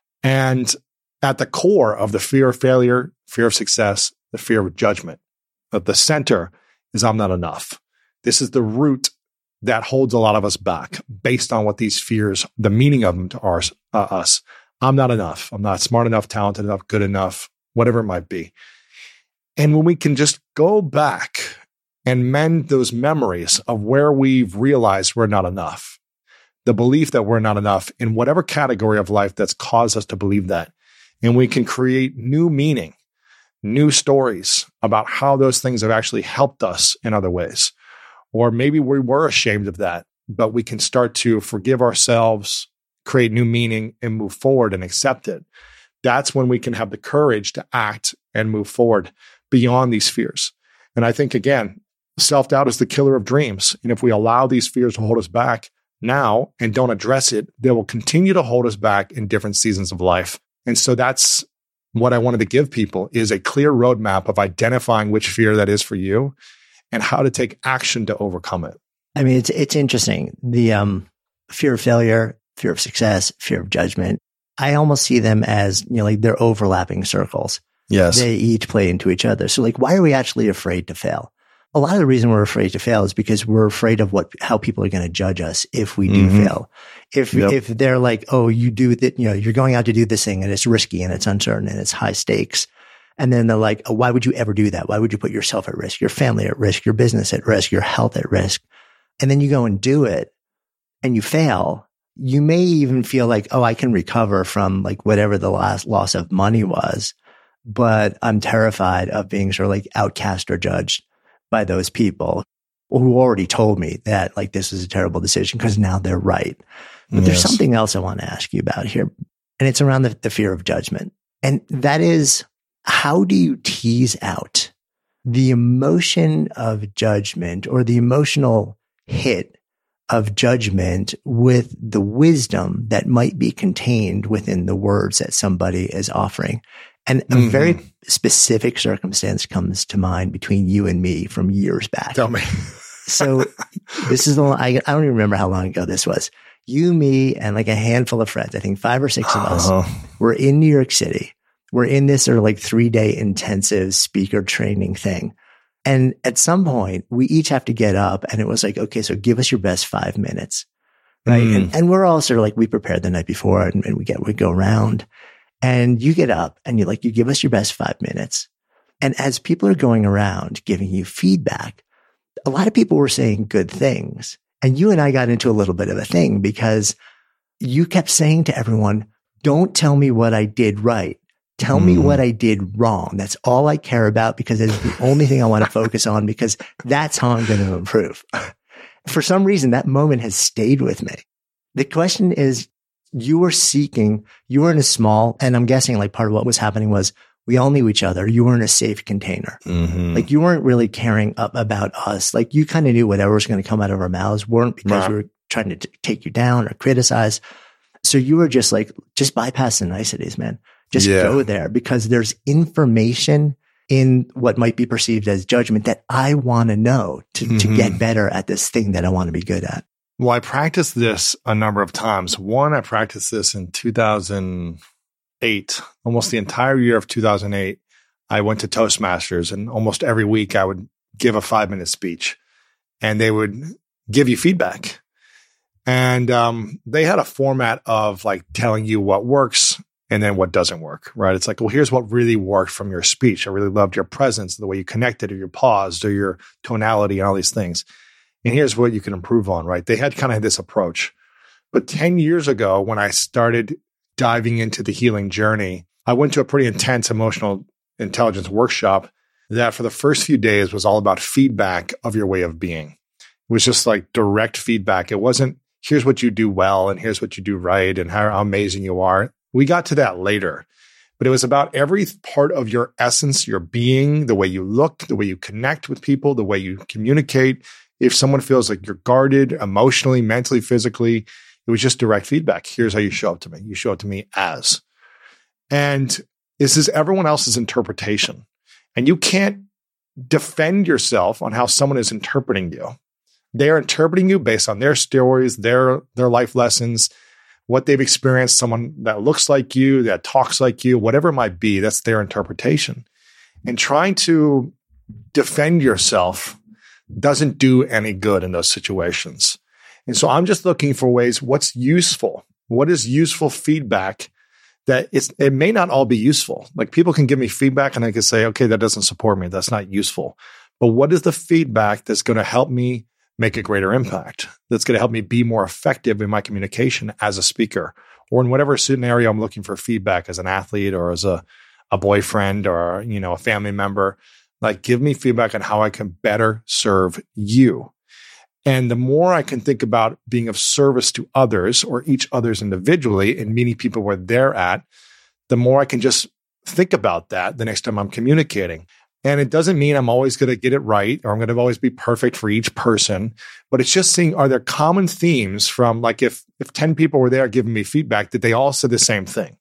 Speaker 1: And at the core of the fear of failure, fear of success, the fear of judgment, at the center is I'm not enough. This is the root that holds a lot of us back based on what these fears, the meaning of them to our, uh, us. I'm not enough. I'm not smart enough, talented enough, good enough, whatever it might be. And when we can just go back and mend those memories of where we've realized we're not enough, the belief that we're not enough in whatever category of life that's caused us to believe that, and we can create new meaning new stories about how those things have actually helped us in other ways. Or maybe we were ashamed of that, but we can start to forgive ourselves, create new meaning, and move forward and accept it. That's when we can have the courage to act and move forward beyond these fears. And I think, again, self-doubt is the killer of dreams. And if we allow these fears to hold us back now and don't address it, they will continue to hold us back in different seasons of life. And so that's what I wanted to give people, is a clear roadmap of identifying which fear that is for you and how to take action to overcome it.
Speaker 2: I mean, it's it's interesting. The um, fear of failure, fear of success, fear of judgment, I almost see them as, you know, like they're overlapping circles.
Speaker 1: Yes.
Speaker 2: They each play into each other. So like, why are we actually afraid to fail? A lot of the reason we're afraid to fail is because we're afraid of what, how people are going to judge us if we do mm-hmm. fail. If, yep. if they're like, oh, you do that, you know, you're going out to do this thing and it's risky and it's uncertain and it's high stakes. And then they're like, oh, why would you ever do that? Why would you put yourself at risk, your family at risk, your business at risk, your health at risk? And then you go and do it and you fail. You may even feel like, oh, I can recover from like whatever the last loss of money was, but I'm terrified of being sort of like outcast or judged by those people who already told me that like this was a terrible decision because now they're right. But yes. There's something else I want to ask you about here, and it's around the, the fear of judgment. And that is, how do you tease out the emotion of judgment or the emotional hit of judgment with the wisdom that might be contained within the words that somebody is offering? And a mm-hmm. very specific circumstance comes to mind between you and me from years back.
Speaker 1: Tell me.
Speaker 2: So this is the, I, I don't even remember how long ago this was. You, me, and like a handful of friends, I think five or six of us, uh-huh. were in New York City. We're in this sort of like three day intensive speaker training thing. And at some point we each have to get up, and it was like, okay, so give us your best five minutes. Right. Mm. And, and we're all sort of like, we prepared the night before, and, and we get, we go around, and you get up and you like, you give us your best five minutes. And as people are going around giving you feedback, a lot of people were saying good things. And you and I got into a little bit of a thing because you kept saying to everyone, don't tell me what I did right. Tell mm. me what I did wrong. That's all I care about, because it's the only thing I want to focus on, because that's how I'm going to improve. For some reason, that moment has stayed with me. The question is, you were seeking, you were in a small, and I'm guessing like part of what was happening was we all knew each other. You were in a safe container. Mm-hmm. Like you weren't really caring up about us. Like you kind of knew whatever was going to come out of our mouths weren't because right. we were trying to t- take you down or criticize. So you were just like, just bypass the niceties, man. Just yeah. go there, because there's information in what might be perceived as judgment that I want to know to, mm-hmm. to get better at this thing that I want to be good at.
Speaker 1: Well, I practiced this a number of times. One, I practiced this in two thousand eight, almost the entire year of two thousand eight. I went to Toastmasters, and almost every week I would give a five minute speech, and they would give you feedback. And um, they had a format of like telling you what works and then what doesn't work, right? It's like, well, here's what really worked from your speech. I really loved your presence, the way you connected, or your paused, or your tonality, and all these things. And here's what you can improve on, right? They had kind of this approach. But ten years ago, when I started diving into the healing journey, I went to a pretty intense emotional intelligence workshop that for the first few days was all about feedback of your way of being. It was just like direct feedback. It wasn't, here's what you do well, and here's what you do right, and how amazing you are. We got to that later. But it was about every part of your essence, your being, the way you look, the way you connect with people, the way you communicate. If someone feels like you're guarded emotionally, mentally, physically, it was just direct feedback. Here's how you show up to me. You show up to me as. And this is everyone else's interpretation. And you can't defend yourself on how someone is interpreting you. They are interpreting you based on their stories, their, their life lessons, what they've experienced, someone that looks like you, that talks like you, whatever it might be, that's their interpretation. And trying to defend yourself doesn't do any good in those situations. And so I'm just looking for ways, what's useful? What is useful feedback that it's, it may not all be useful. Like people can give me feedback and I can say, okay, that doesn't support me. That's not useful. But what is the feedback that's going to help me make a greater impact? That's going to help me be more effective in my communication as a speaker, or in whatever scenario I'm looking for feedback as an athlete or as a, a boyfriend or, you know, a family member. Like, give me feedback on how I can better serve you. And the more I can think about being of service to others or each others individually and meeting people where they're at, the more I can just think about that the next time I'm communicating. And it doesn't mean I'm always going to get it right or I'm going to always be perfect for each person, but it's just seeing, are there common themes from, like, if if ten people were there giving me feedback, did they all say the same thing?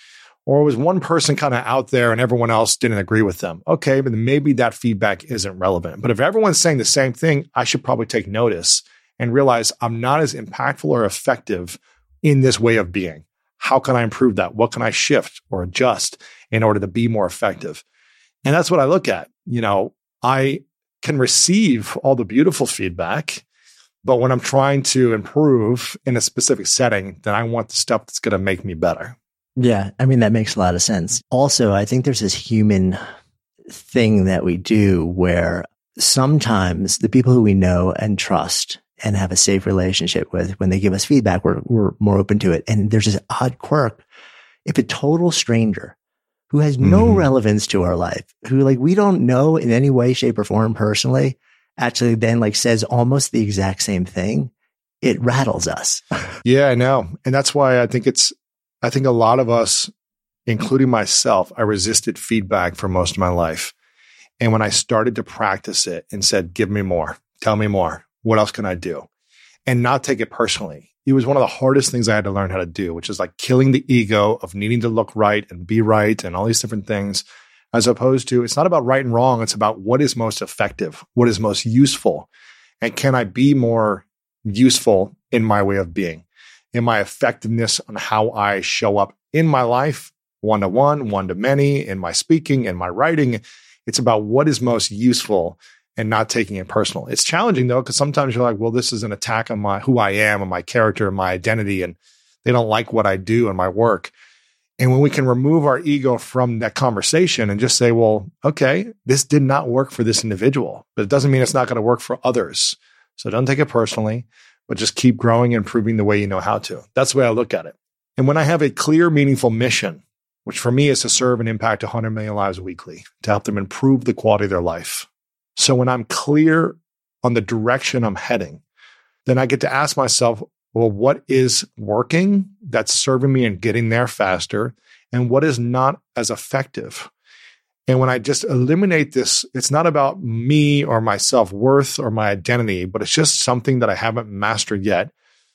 Speaker 1: Or was one person kind of out there and everyone else didn't agree with them? Okay, but then maybe that feedback isn't relevant. But if everyone's saying the same thing, I should probably take notice and realize I'm not as impactful or effective in this way of being. How can I improve that? What can I shift or adjust in order to be more effective? And that's what I look at. You know, I can receive all the beautiful feedback, but when I'm trying to improve in a specific setting, then I want the stuff that's going to make me better.
Speaker 2: Yeah, I mean, that makes a lot of sense. Also, I think there's this human thing that we do where sometimes the people who we know and trust and have a safe relationship with, when they give us feedback, we're, we're more open to it. And there's this odd quirk. If a total stranger who has no mm. relevance to our life, who, like, we don't know in any way, shape, or form personally, actually then, like, says almost the exact same thing, it rattles us.
Speaker 1: Yeah, I know. And that's why I think it's, I think a lot of us, including myself, I resisted feedback for most of my life. And when I started to practice it and said, give me more, tell me more, what else can I do? And not take it personally. It was one of the hardest things I had to learn how to do, which is like killing the ego of needing to look right and be right and all these different things, as opposed to, it's not about right and wrong. It's about what is most effective, what is most useful. And can I be more useful in my way of being? In my effectiveness on how I show up in my life, one-to-one, one-to-many, in my speaking, in my writing. It's about what is most useful and not taking it personal. It's challenging, though, because sometimes you're like, well, this is an attack on my who I am and my character and my identity, and they don't like what I do and my work. And when we can remove our ego from that conversation and just say, well, okay, this did not work for this individual, but it doesn't mean it's not going to work for others. So don't take it personally, but just keep growing and improving the way you know how to. That's the way I look at it. And when I have a clear, meaningful mission, which for me is to serve and impact one hundred million lives weekly, to help them improve the quality of their life. So when I'm clear on the direction I'm heading, then I get to ask myself, well, what is working that's serving me and getting there faster? And what is not as effective? And when I just eliminate this, it's not about me or my self-worth or my identity, but it's just something that I haven't mastered yet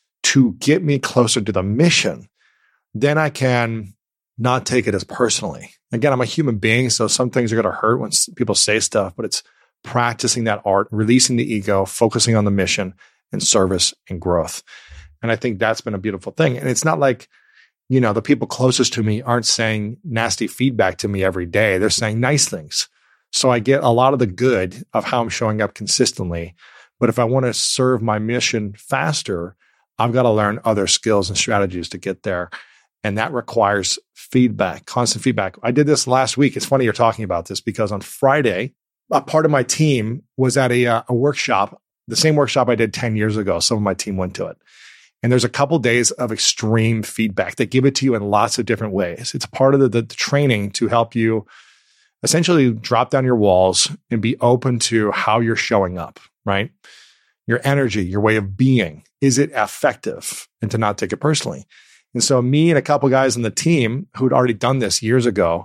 Speaker 1: to get me closer to the mission. Then I can not take it as personally. Again, I'm a human being, so some things are going to hurt when people say stuff, but it's practicing that art, releasing the ego, focusing on the mission and service and growth. And I think that's been a beautiful thing. And it's not like, you know, the people closest to me aren't saying nasty feedback to me every day. They're saying nice things. So I get a lot of the good of how I'm showing up consistently. But if I want to serve my mission faster, I've got to learn other skills and strategies to get there. And that requires feedback, constant feedback. I did this last week. It's funny you're talking about this because on Friday, a part of my team was at a, uh, a workshop, the same workshop I did ten years ago. Some of my team went to it. And there's a couple days of extreme feedback. They give it to you in lots of different ways. It's part of the, the, the training to help you essentially drop down your walls and be open to how you're showing up, right? Your energy, your way of being. Is it effective? And to not take it personally. And so me and a couple guys on the team who'd already done this years ago,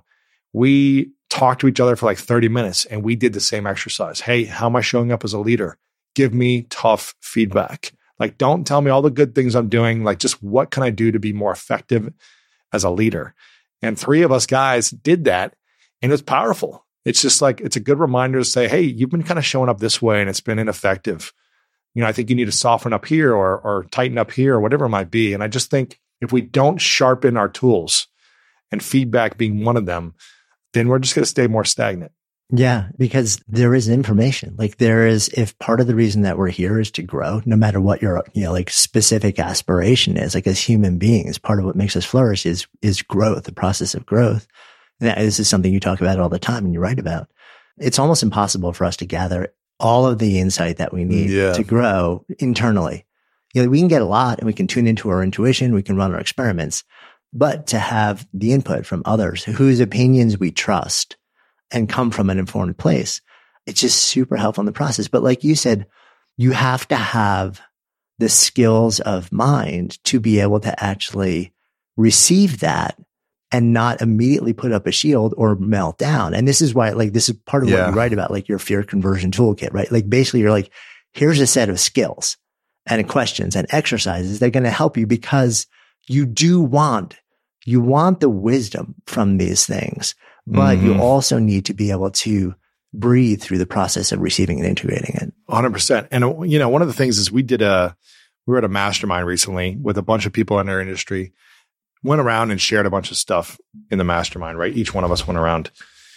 Speaker 1: we talked to each other for like thirty minutes and we did the same exercise. Hey, how am I showing up as a leader? Give me tough feedback. Like, don't tell me all the good things I'm doing. Like, just what can I do to be more effective as a leader? And three of us guys did that, and it was powerful. It's just like, it's a good reminder to say, hey, you've been kind of showing up this way and it's been ineffective. You know, I think you need to soften up here or, or tighten up here or whatever it might be. And I just think if we don't sharpen our tools, and feedback being one of them, then we're just going to stay more stagnant.
Speaker 2: Yeah, because there is information. Like there is, if part of the reason that we're here is to grow, no matter what your, you know, like specific aspiration is, like as human beings, part of what makes us flourish is, is growth, the process of growth. That, this is something you talk about all the time and you write about. It's almost impossible for us to gather all of the insight that we need yeah. to grow internally. You know, we can get a lot and we can tune into our intuition. We can run our experiments, but to have the input from others whose opinions we trust and come from an informed place, it's just super helpful in the process. But like you said, you have to have the skills of mind to be able to actually receive that and not immediately put up a shield or melt down. And this is why, like, this is part of
Speaker 1: Yeah.
Speaker 2: what you write about, like your fear conversion toolkit, right? Like basically you're like, here's a set of skills and questions and exercises that are going to help you, because you do want, you want the wisdom from these things, but
Speaker 1: Mm-hmm.
Speaker 2: you also need to be able to breathe through the process of receiving and integrating it.
Speaker 1: one hundred percent. And, you know, one of the things is we did a, we were at a mastermind recently with a bunch of people in our industry, went around and shared a bunch of stuff in the mastermind, right? Each one of us went around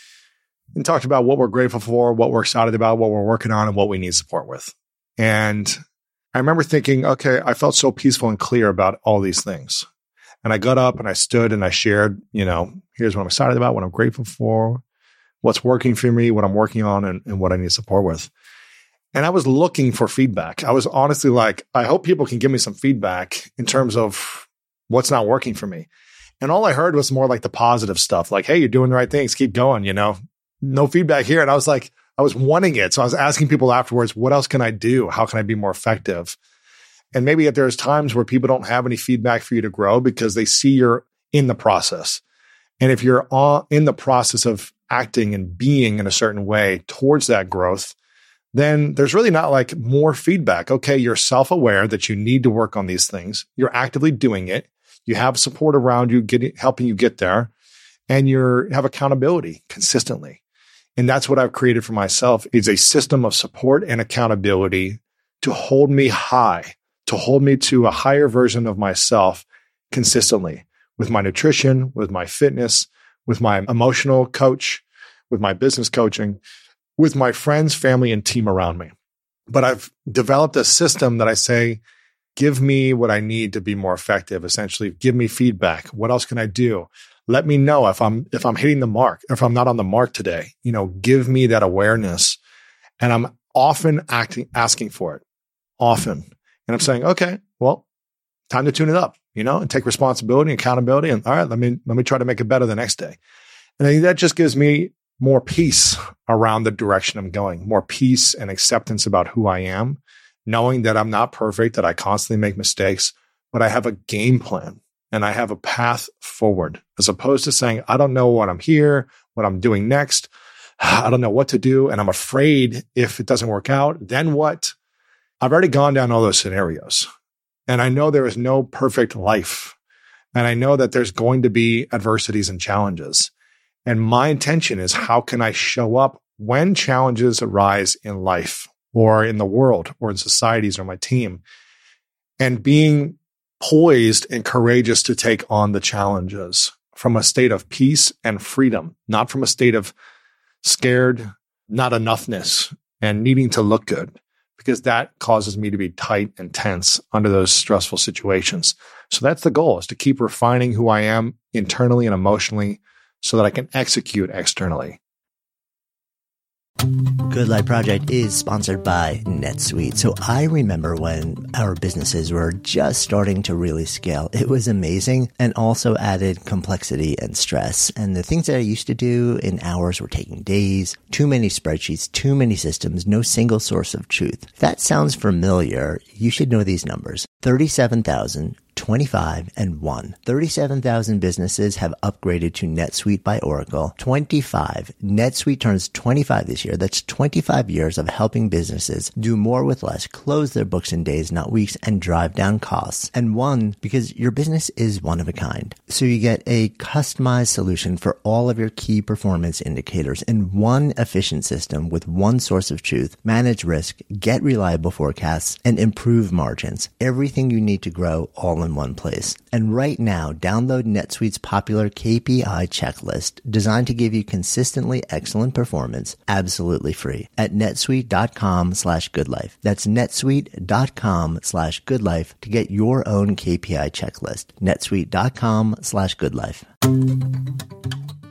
Speaker 1: and talked about what we're grateful for, what we're excited about, what we're working on, and what we need support with. And I remember thinking, okay, I felt so peaceful and clear about all these things. And I got up and I stood and I shared, you know, here's what I'm excited about, what I'm grateful for, what's working for me, what I'm working on, and, and what I need support with. And I was looking for feedback. I was honestly like, I hope people can give me some feedback in terms of what's not working for me. And all I heard was more like the positive stuff, like, hey, you're doing the right things, keep going, you know, no feedback here. And I was like, I was wanting it. So I was asking people afterwards, what else can I do? How can I be more effective? And maybe if there's times where people don't have any feedback for you to grow because they see you're in the process. And if you're all in the process of acting and being in a certain way towards that growth, then there's really not like more feedback. Okay, you're self-aware that you need to work on these things. You're actively doing it. You have support around you, getting, helping you get there, and you have accountability consistently. And that's what I've created for myself, is a system of support and accountability to hold me high, to hold me to a higher version of myself consistently, with my nutrition, with my fitness, with my emotional coach, with my business coaching, with my friends, family, and team around me. But I've developed a system that I say, give me what I need to be more effective. Essentially, give me feedback. What else can I do? Let me know if I'm if I'm hitting the mark, if I'm not on the mark today. You know, give me that awareness. And I'm often acting, asking for it, often. And I'm saying, okay, well, time to tune it up, you know, and take responsibility and accountability. And all right, let me let me try to make it better the next day. And I think that just gives me more peace around the direction I'm going, more peace and acceptance about who I am, knowing that I'm not perfect, that I constantly make mistakes, but I have a game plan and I have a path forward, as opposed to saying, I don't know what I'm here, what I'm doing next. I don't know what to do. And I'm afraid if it doesn't work out, then what? I've already gone down all those scenarios. And I know there is no perfect life. And I know that there's going to be adversities and challenges. And my intention is, how can I show up when challenges arise in life or in the world or in societies or my team, and being poised and courageous to take on the challenges from a state of peace and freedom, not from a state of scared, not enoughness and needing to look good, because that causes me to be tight and tense under those stressful situations. So that's the goal, is to keep refining who I am internally and emotionally, so that I can execute externally.
Speaker 2: Good Life Project is sponsored by NetSuite. So I remember when our businesses were just starting to really scale. It was amazing, and also added complexity and stress. And the things that I used to do in hours were taking days, too many spreadsheets, too many systems, no single source of truth. If that sounds familiar, you should know these numbers. thirty-seven thousand, twenty-five, and one. thirty-seven thousand businesses have upgraded to NetSuite by Oracle. twenty-five. NetSuite turns twenty-five this year. That's twenty-five years of helping businesses do more with less, close their books in days, not weeks, and drive down costs. And one, because your business is one of a kind. So you get a customized solution for all of your key performance indicators in one efficient system with one source of truth, manage risk, get reliable forecasts, and improve margins. Everything you need to grow, all in one place. And right now, download NetSuite's popular K P I checklist, designed to give you consistently excellent performance, absolutely free, at netsuite.com slash goodlife. That's netsuite.com slash goodlife to get your own K P I checklist. netsuite.com slash goodlife.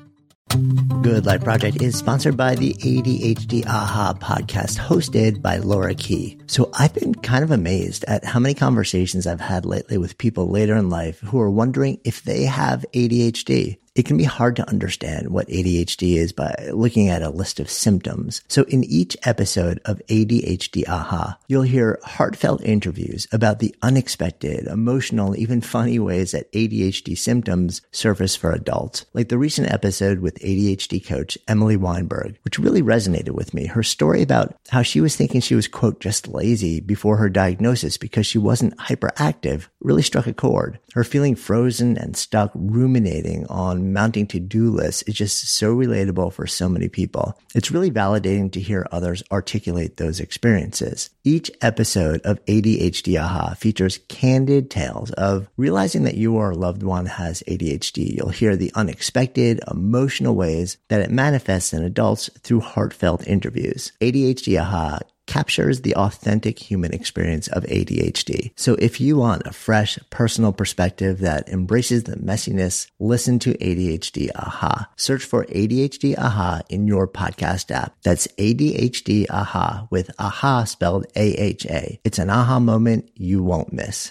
Speaker 2: Good Life Project is sponsored by the A D H D Aha podcast hosted by Laura Key. So I've been kind of amazed at how many conversations I've had lately with people later in life who are wondering if they have A D H D. It can be hard to understand what A D H D is by looking at a list of symptoms. So in each episode of A D H D Aha, you'll hear heartfelt interviews about the unexpected, emotional, even funny ways that A D H D symptoms surface for adults. Like the recent episode with A D H D coach Emily Weinberg, which really resonated with me. Her story about how she was thinking she was, quote, just lazy before her diagnosis because she wasn't hyperactive really struck a chord. Her feeling frozen and stuck ruminating on mounting to-do lists is just so relatable for so many people. It's really validating to hear others articulate those experiences. Each episode of A D H D Aha features candid tales of realizing that you or a loved one has A D H D. You'll hear the unexpected, emotional ways that it manifests in adults through heartfelt interviews. A D H D Aha captures the authentic human experience of A D H D. So if you want a fresh, personal perspective that embraces the messiness, listen to A D H D Aha. Search for A D H D Aha in your podcast app. That's A D H D Aha with Aha spelled A H A. It's an aha moment you won't miss.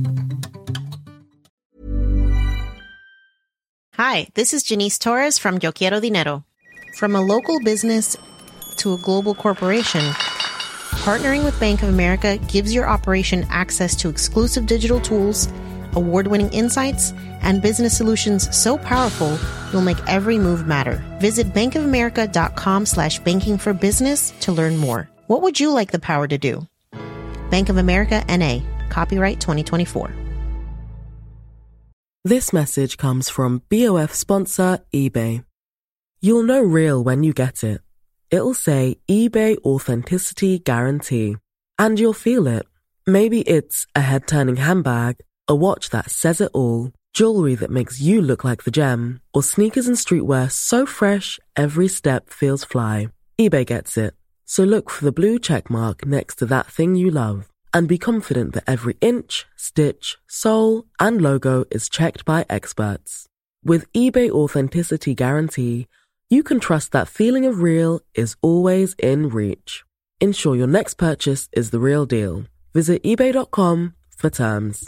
Speaker 7: Hi, this is Janice Torres from Yo Quiero Dinero. From a local business to a global corporation, partnering with Bank of America gives your operation access to exclusive digital tools, award-winning insights, and business solutions so powerful you'll make every move matter. Visit bankofamerica.com slash banking for business to learn more. What would you like the power to do? Bank of America N A. Copyright twenty twenty-four.
Speaker 8: This message comes from B O F sponsor eBay. You'll know real when you get it. It'll say eBay Authenticity Guarantee. And you'll feel it. Maybe it's a head-turning handbag, a watch that says it all, jewelry that makes you look like the gem, or sneakers and streetwear so fresh every step feels fly. eBay gets it. So look for the blue check mark next to that thing you love. And be confident that every inch, stitch, sole, and logo is checked by experts. With eBay Authenticity Guarantee, you can trust that feeling of real is always in reach. Ensure your next purchase is the real deal. Visit ebay dot com for terms.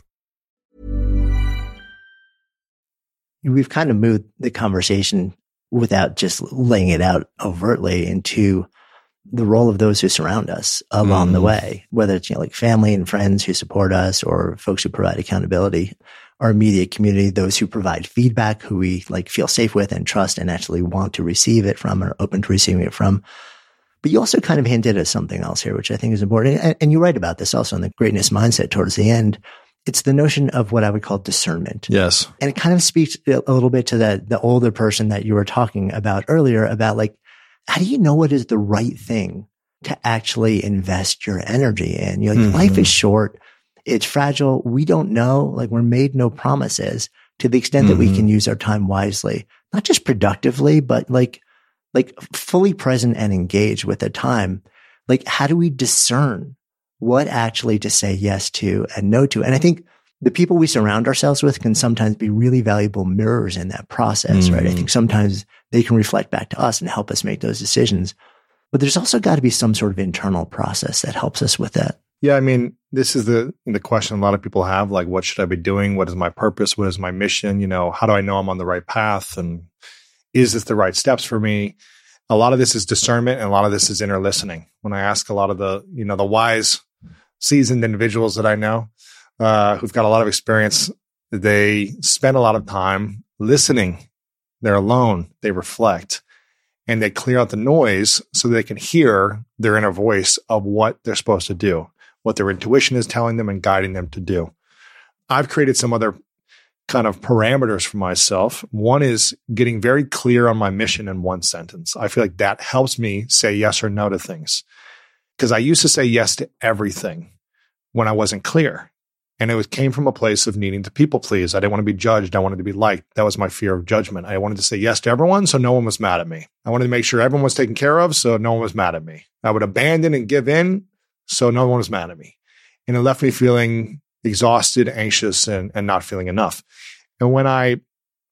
Speaker 2: We've kind of moved the conversation without just laying it out overtly into the role of those who surround us along mm. the way, whether it's, you know, like family and friends who support us or folks who provide accountability. Our immediate community, those who provide feedback, who we like feel safe with and trust and actually want to receive it from or open to receiving it from. But you also kind of hinted at something else here, which I think is important. And, and you write about this also in the greatness mindset towards the end. It's the notion of what I would call discernment.
Speaker 1: Yes. And
Speaker 2: it kind of speaks a little bit to the, the older person that you were talking about earlier about like, how do you know what is the right thing to actually invest your energy in? You know, like, mm-hmm. life is short. It's fragile. We don't know, like we're made no promises to the extent mm-hmm. that we can use our time wisely, not just productively, but like, like fully present and engaged with the time. Like, how do we discern what actually to say yes to and no to? And I think the people we surround ourselves with can sometimes be really valuable mirrors in that process, mm-hmm. right? I think sometimes they can reflect back to us and help us make those decisions. But there's also got to be some sort of internal process that helps us with that.
Speaker 1: Yeah, I mean, this is the the question a lot of people have, like, what should I be doing? What is my purpose? What is my mission? You know, how do I know I'm on the right path? And is this the right steps for me? A lot of this is discernment, and a lot of this is inner listening. When I ask a lot of the, you know, the wise, seasoned individuals that I know, uh, who've got a lot of experience, they spend a lot of time listening. They're alone. They reflect. And they clear out the noise so they can hear their inner voice of what they're supposed to do, what their intuition is telling them and guiding them to do. I've created some other kind of parameters for myself. One is getting very clear on my mission in one sentence. I feel like that helps me say yes or no to things. Because I used to say yes to everything when I wasn't clear. And it was, came from a place of needing to people please. I didn't want to be judged. I wanted to be liked. That was my fear of judgment. I wanted to say yes to everyone so no one was mad at me. I wanted to make sure everyone was taken care of so no one was mad at me. I would abandon and give in so no one was mad at me. And it left me feeling exhausted, anxious, and, and not feeling enough. And when I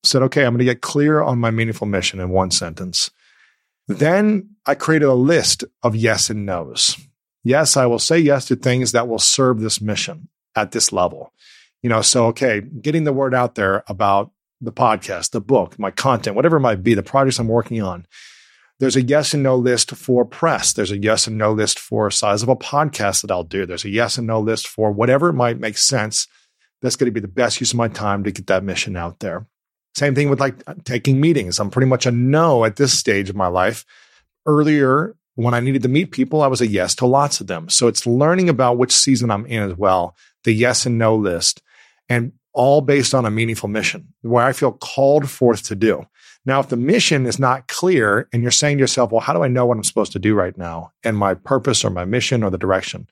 Speaker 1: said, okay, I'm going to get clear on my meaningful mission in one sentence. Then I created a list of yes and no's. Yes, I will say yes to things that will serve this mission at this level. You know, so, okay, getting the word out there about the podcast, the book, my content, whatever it might be, the projects I'm working on. There's a yes and no list for press. There's a yes and no list for size of a podcast that I'll do. There's a yes and no list for whatever might make sense. That's going to be the best use of my time to get that mission out there. Same thing with like taking meetings. I'm pretty much a no at this stage of my life. Earlier, when I needed to meet people, I was a yes to lots of them. So it's learning about which season I'm in as well, the yes and no list, and all based on a meaningful mission where I feel called forth to do. Now, if the mission is not clear and you're saying to yourself, well, how do I know what I'm supposed to do right now and my purpose or my mission or the direction?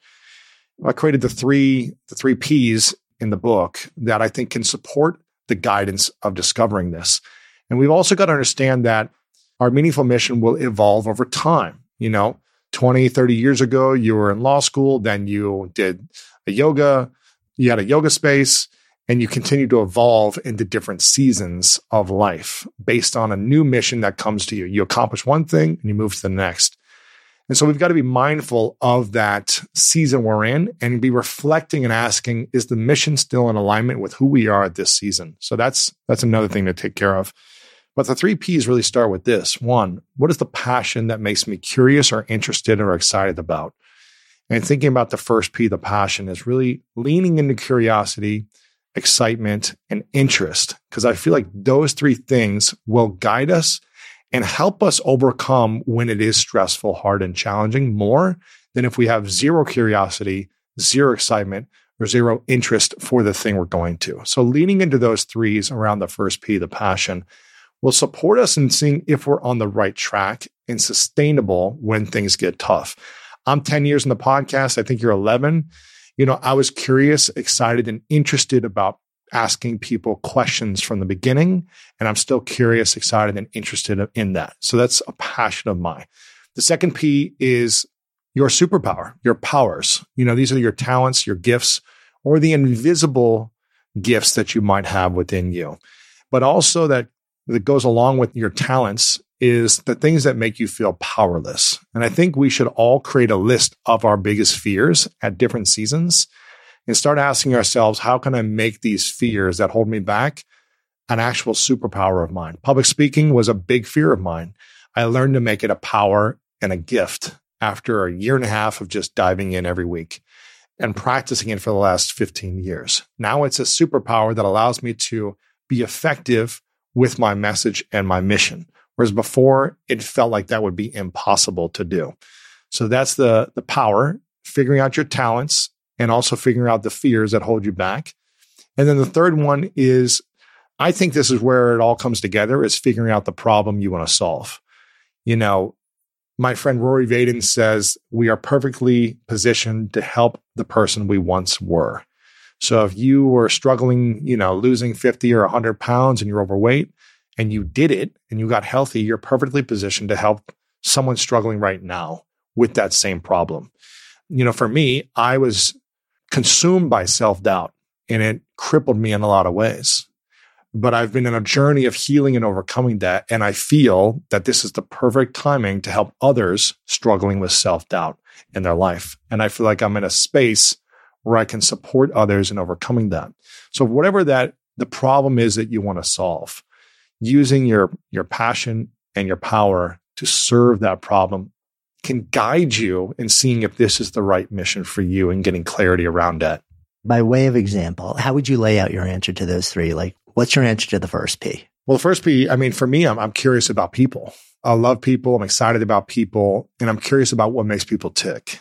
Speaker 1: I created the three, the three P's in the book that I think can support the guidance of discovering this. And we've also got to understand that our meaningful mission will evolve over time. You know, twenty, thirty years ago, you were in law school, then you did a yoga, you had a yoga space, and you continue to evolve into different seasons of life based on a new mission that comes to you. You accomplish one thing and you move to the next. And so we've got to be mindful of that season we're in and be reflecting and asking, is the mission still in alignment with who we are at this season? So that's that's another thing to take care of. But the three P's really start with this. One, what is the passion that makes me curious or interested or excited about? And thinking about the first P, the passion, is really leaning into curiosity, excitement, and interest, because I feel like those three things will guide us and help us overcome when it is stressful, hard, and challenging more than if we have zero curiosity, zero excitement, or zero interest for the thing we're going to. So leaning into those threes around the first P, the passion, will support us in seeing if we're on the right track and sustainable when things get tough. I'm ten years in the podcast. I think you're eleven. You know, I was curious, excited, and interested about asking people questions from the beginning. And I'm still curious, excited, and interested in that. So that's a passion of mine. The second P is your superpower, your powers. You know, these are your talents, your gifts, or the invisible gifts that you might have within you. But also that, that goes along with your talents is the things that make you feel powerless. And I think we should all create a list of our biggest fears at different seasons and start asking ourselves, how can I make these fears that hold me back an actual superpower of mine? Public speaking was a big fear of mine. I learned to make it a power and a gift after a year and a half of just diving in every week and practicing it for the last fifteen years. Now it's a superpower that allows me to be effective with my message and my mission. Whereas before, it felt like that would be impossible to do. So that's the, the power, figuring out your talents, and also figuring out the fears that hold you back. And then the third one is, I think this is where it all comes together, is figuring out the problem you want to solve. You know, my friend Rory Vaden says, we are perfectly positioned to help the person we once were. So if you were struggling, you know, losing fifty or one hundred pounds and you're overweight and you did it and you got healthy, you're perfectly positioned to help someone struggling right now with that same problem. You know, for me, I was consumed by self-doubt and it crippled me in a lot of ways. But I've been in a journey of healing and overcoming that. And I feel that this is the perfect timing to help others struggling with self-doubt in their life. And I feel like I'm in a space where I can support others in overcoming that. So whatever that the problem is that you want to solve, using your, your passion and your power to serve that problem can guide you in seeing if this is the right mission for you and getting clarity around that.
Speaker 2: By way of example, how would you lay out your answer to those three? Like, what's your answer to the first P?
Speaker 1: Well, the first P, I mean, for me, I'm, I'm curious about people. I love people. I'm excited about people. And I'm curious about what makes people tick.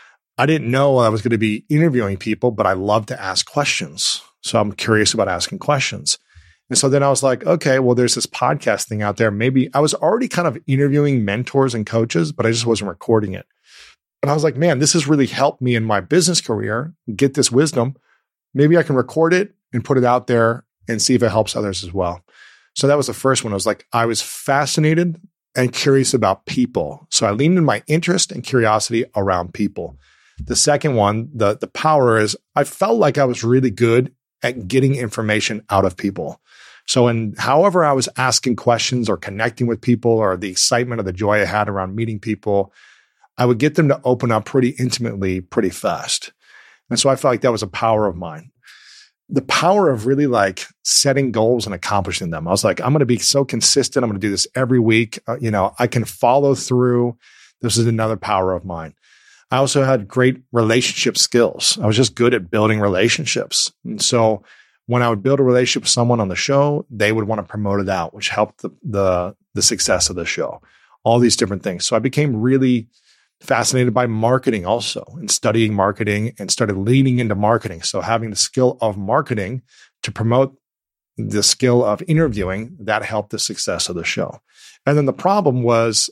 Speaker 1: I didn't know I was going to be interviewing people, but I love to ask questions. So I'm curious about asking questions. And so then I was like, okay, well, there's this podcast thing out there. Maybe I was already kind of interviewing mentors and coaches, but I just wasn't recording it. And I was like, man, this has really helped me in my business career, get this wisdom. Maybe I can record it and put it out there and see if it helps others as well. So that was the first one. I was like, I was fascinated and curious about people. So I leaned in my interest and curiosity around people. The second one, the, the power is I felt like I was really good at getting information out of people. So in however I was asking questions or connecting with people or the excitement or the joy I had around meeting people, I would get them to open up pretty intimately, pretty fast. And so I felt like that was a power of mine. The power of really like setting goals and accomplishing them. I was like, I'm going to be so consistent. I'm going to do this every week. Uh, you know, I can follow through. This is another power of mine. I also had great relationship skills. I was just good at building relationships. And so when I would build a relationship with someone on the show, they would want to promote it out, which helped the, the, the success of the show, all these different things. So I became really fascinated by marketing also and studying marketing and started leaning into marketing. So having the skill of marketing to promote the skill of interviewing, that helped the success of the show. And then the problem was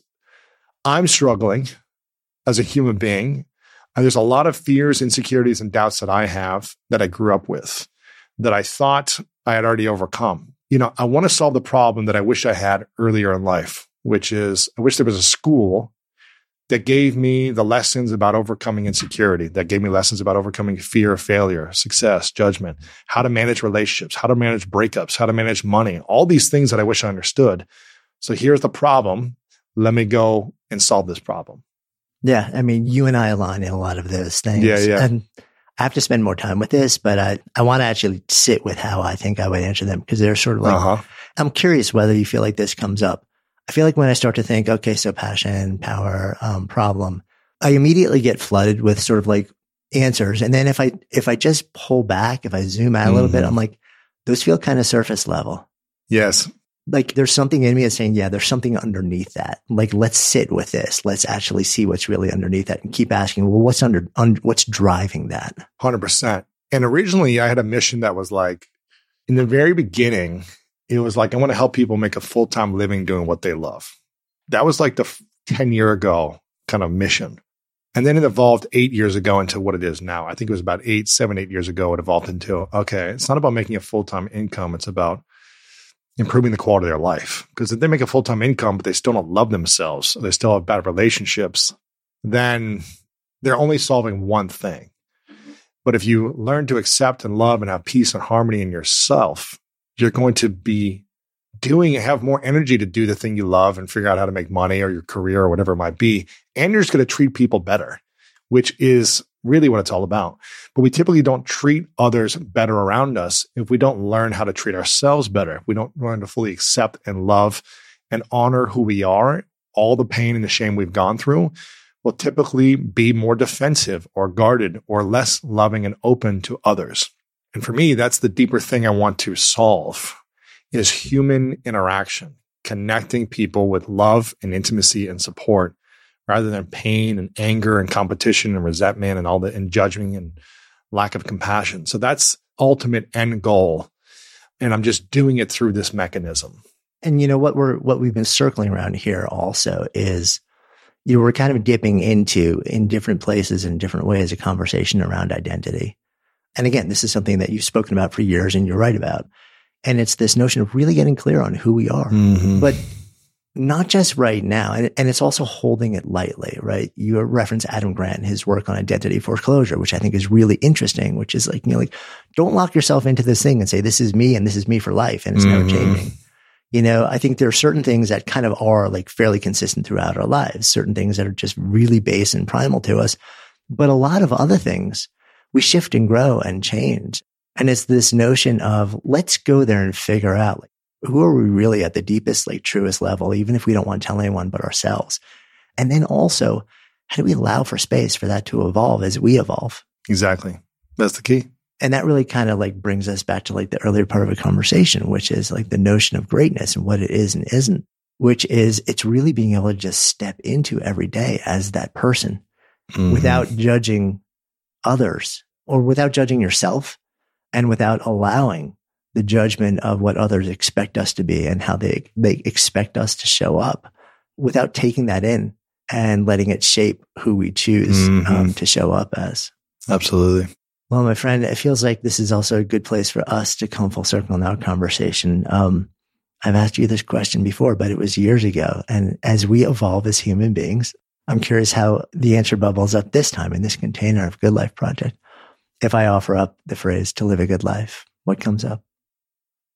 Speaker 1: I'm struggling as a human being. And there's a lot of fears, insecurities, and doubts that I have that I grew up with, that I thought I had already overcome. You know, I want to solve the problem that I wish I had earlier in life, which is I wish there was a school that gave me the lessons about overcoming insecurity, that gave me lessons about overcoming fear of failure, success, judgment, how to manage relationships, how to manage breakups, how to manage money, all these things that I wish I understood. So here's the problem. Let me go and solve this problem.
Speaker 2: Yeah. I mean, you and I align in a lot of those things.
Speaker 1: Yeah, yeah.
Speaker 2: And I have to spend more time with this, but I, I want to actually sit with how I think I would answer them because they're sort of like,
Speaker 1: uh-huh.
Speaker 2: I'm curious whether you feel like this comes up. I feel like when I start to think, okay, so passion, power, um, problem, I immediately get flooded with sort of like answers. And then if I, if I just pull back, if I zoom out a little
Speaker 1: mm-hmm.
Speaker 2: bit, I'm like, those feel kind of surface level.
Speaker 1: Yes.
Speaker 2: Like there's something in me that's saying, yeah, there's something underneath that. Like, let's sit with this. Let's actually see what's really underneath that and keep asking, well, what's under, un, what's driving that?
Speaker 1: one hundred percent. And originally I had a mission that was like, in the very beginning, it was like, I want to help people make a full-time living doing what they love. That was like the ten year ago kind of mission. And then it evolved eight years ago into what it is now. I think it was about eight, seven, eight years ago, it evolved into, okay, it's not about making a full-time income. It's about improving the quality of their life. Because if they make a full-time income, but they still don't love themselves, or they still have bad relationships, then they're only solving one thing. But if you learn to accept and love and have peace and harmony in yourself, you're going to be doing and have more energy to do the thing you love and figure out how to make money or your career or whatever it might be. And you're just going to treat people better, which is really what it's all about. But we typically don't treat others better around us if we don't learn how to treat ourselves better. If we don't learn to fully accept and love and honor who we are, all the pain and the shame we've gone through, will typically be more defensive or guarded or less loving and open to others. And for me, that's the deeper thing I want to solve is human interaction, connecting people with love and intimacy and support rather than pain and anger and competition and resentment and all the and judging and lack of compassion. So that's ultimate end goal. And I'm just doing it through this mechanism.
Speaker 2: And you know what we're what we've been circling around here also is you know, we're kind of dipping into in different places in different ways a conversation around identity. And again, this is something that you've spoken about for years and you're right about. And it's this notion of really getting clear on who we are,
Speaker 1: mm-hmm.
Speaker 2: but not just right now. And, and it's also holding it lightly, right? You reference Adam Grant and his work on identity foreclosure, which I think is really interesting, which is like, you know, like don't lock yourself into this thing and say, this is me and this is me for life. And it's mm-hmm. never changing. You know, I think there are certain things that kind of are like fairly consistent throughout our lives, certain things that are just really base and primal to us. But a lot of other things, we shift and grow and change. And it's this notion of let's go there and figure out like, who are we really at the deepest, like truest level, even if we don't want to tell anyone but ourselves. And then also, how do we allow for space for that to evolve as we evolve?
Speaker 1: Exactly. That's the key.
Speaker 2: And that really kind of like brings us back to like the earlier part of a conversation, which is like the notion of greatness and what it is and isn't, which is it's really being able to just step into every day as that person mm-hmm. without judging others or without judging yourself and without allowing the judgment of what others expect us to be and how they, they expect us to show up without taking that in and letting it shape who we choose mm-hmm. um, to show up as.
Speaker 1: Absolutely.
Speaker 2: Well, my friend, it feels like this is also a good place for us to come full circle in our conversation. Um, I've asked you this question before, but it was years ago. And as we evolve as human beings, I'm curious how the answer bubbles up this time in this container of Good Life Project. If I offer up the phrase to live a good life, what comes up?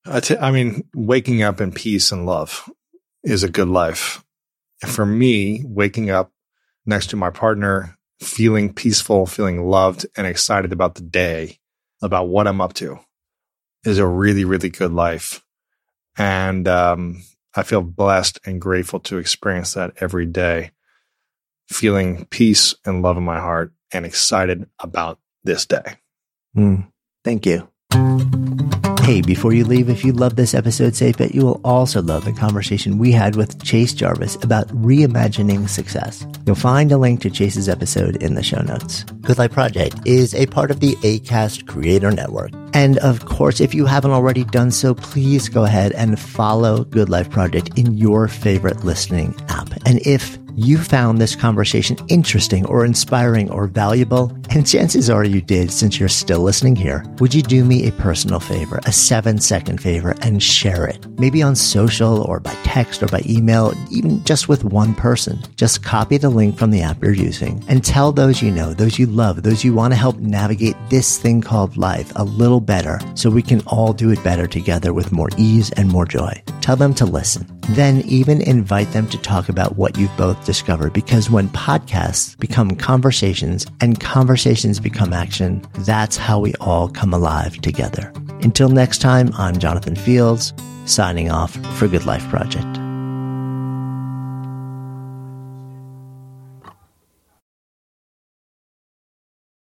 Speaker 1: I, t- I mean, waking up in peace and love is a good life. For me, waking up next to my partner, feeling peaceful, feeling loved and excited about the day, about what I'm up to, is a really, really good life. And um, I feel blessed and grateful to experience that every day, feeling peace and love in my heart and excited about this day.
Speaker 2: Mm, thank you. Hey, before you leave, if you love this episode, say bet you will also love the conversation we had with Chase Jarvis about reimagining success. You'll find a link to Chase's episode in the show notes. Good Life Project is a part of the Acast Creator Network. And of course, if you haven't already done so, please go ahead and follow Good Life Project in your favorite listening app. And if you found this conversation interesting or inspiring or valuable, and chances are you did since you're still listening here, would you do me a personal favor, a seven second favor, and share it? Maybe on social or by text or by email, even just with one person. Just copy the link from the app you're using and tell those you know, those you love, those you want to help navigate this thing called life a little better so we can all do it better together with more ease and more joy. Tell them to listen. Then even invite them to talk about what you've both discovered, because when podcasts become conversations and conversations become action, that's how we all come alive together. Until next time, I'm Jonathan Fields, signing off for Good Life Project.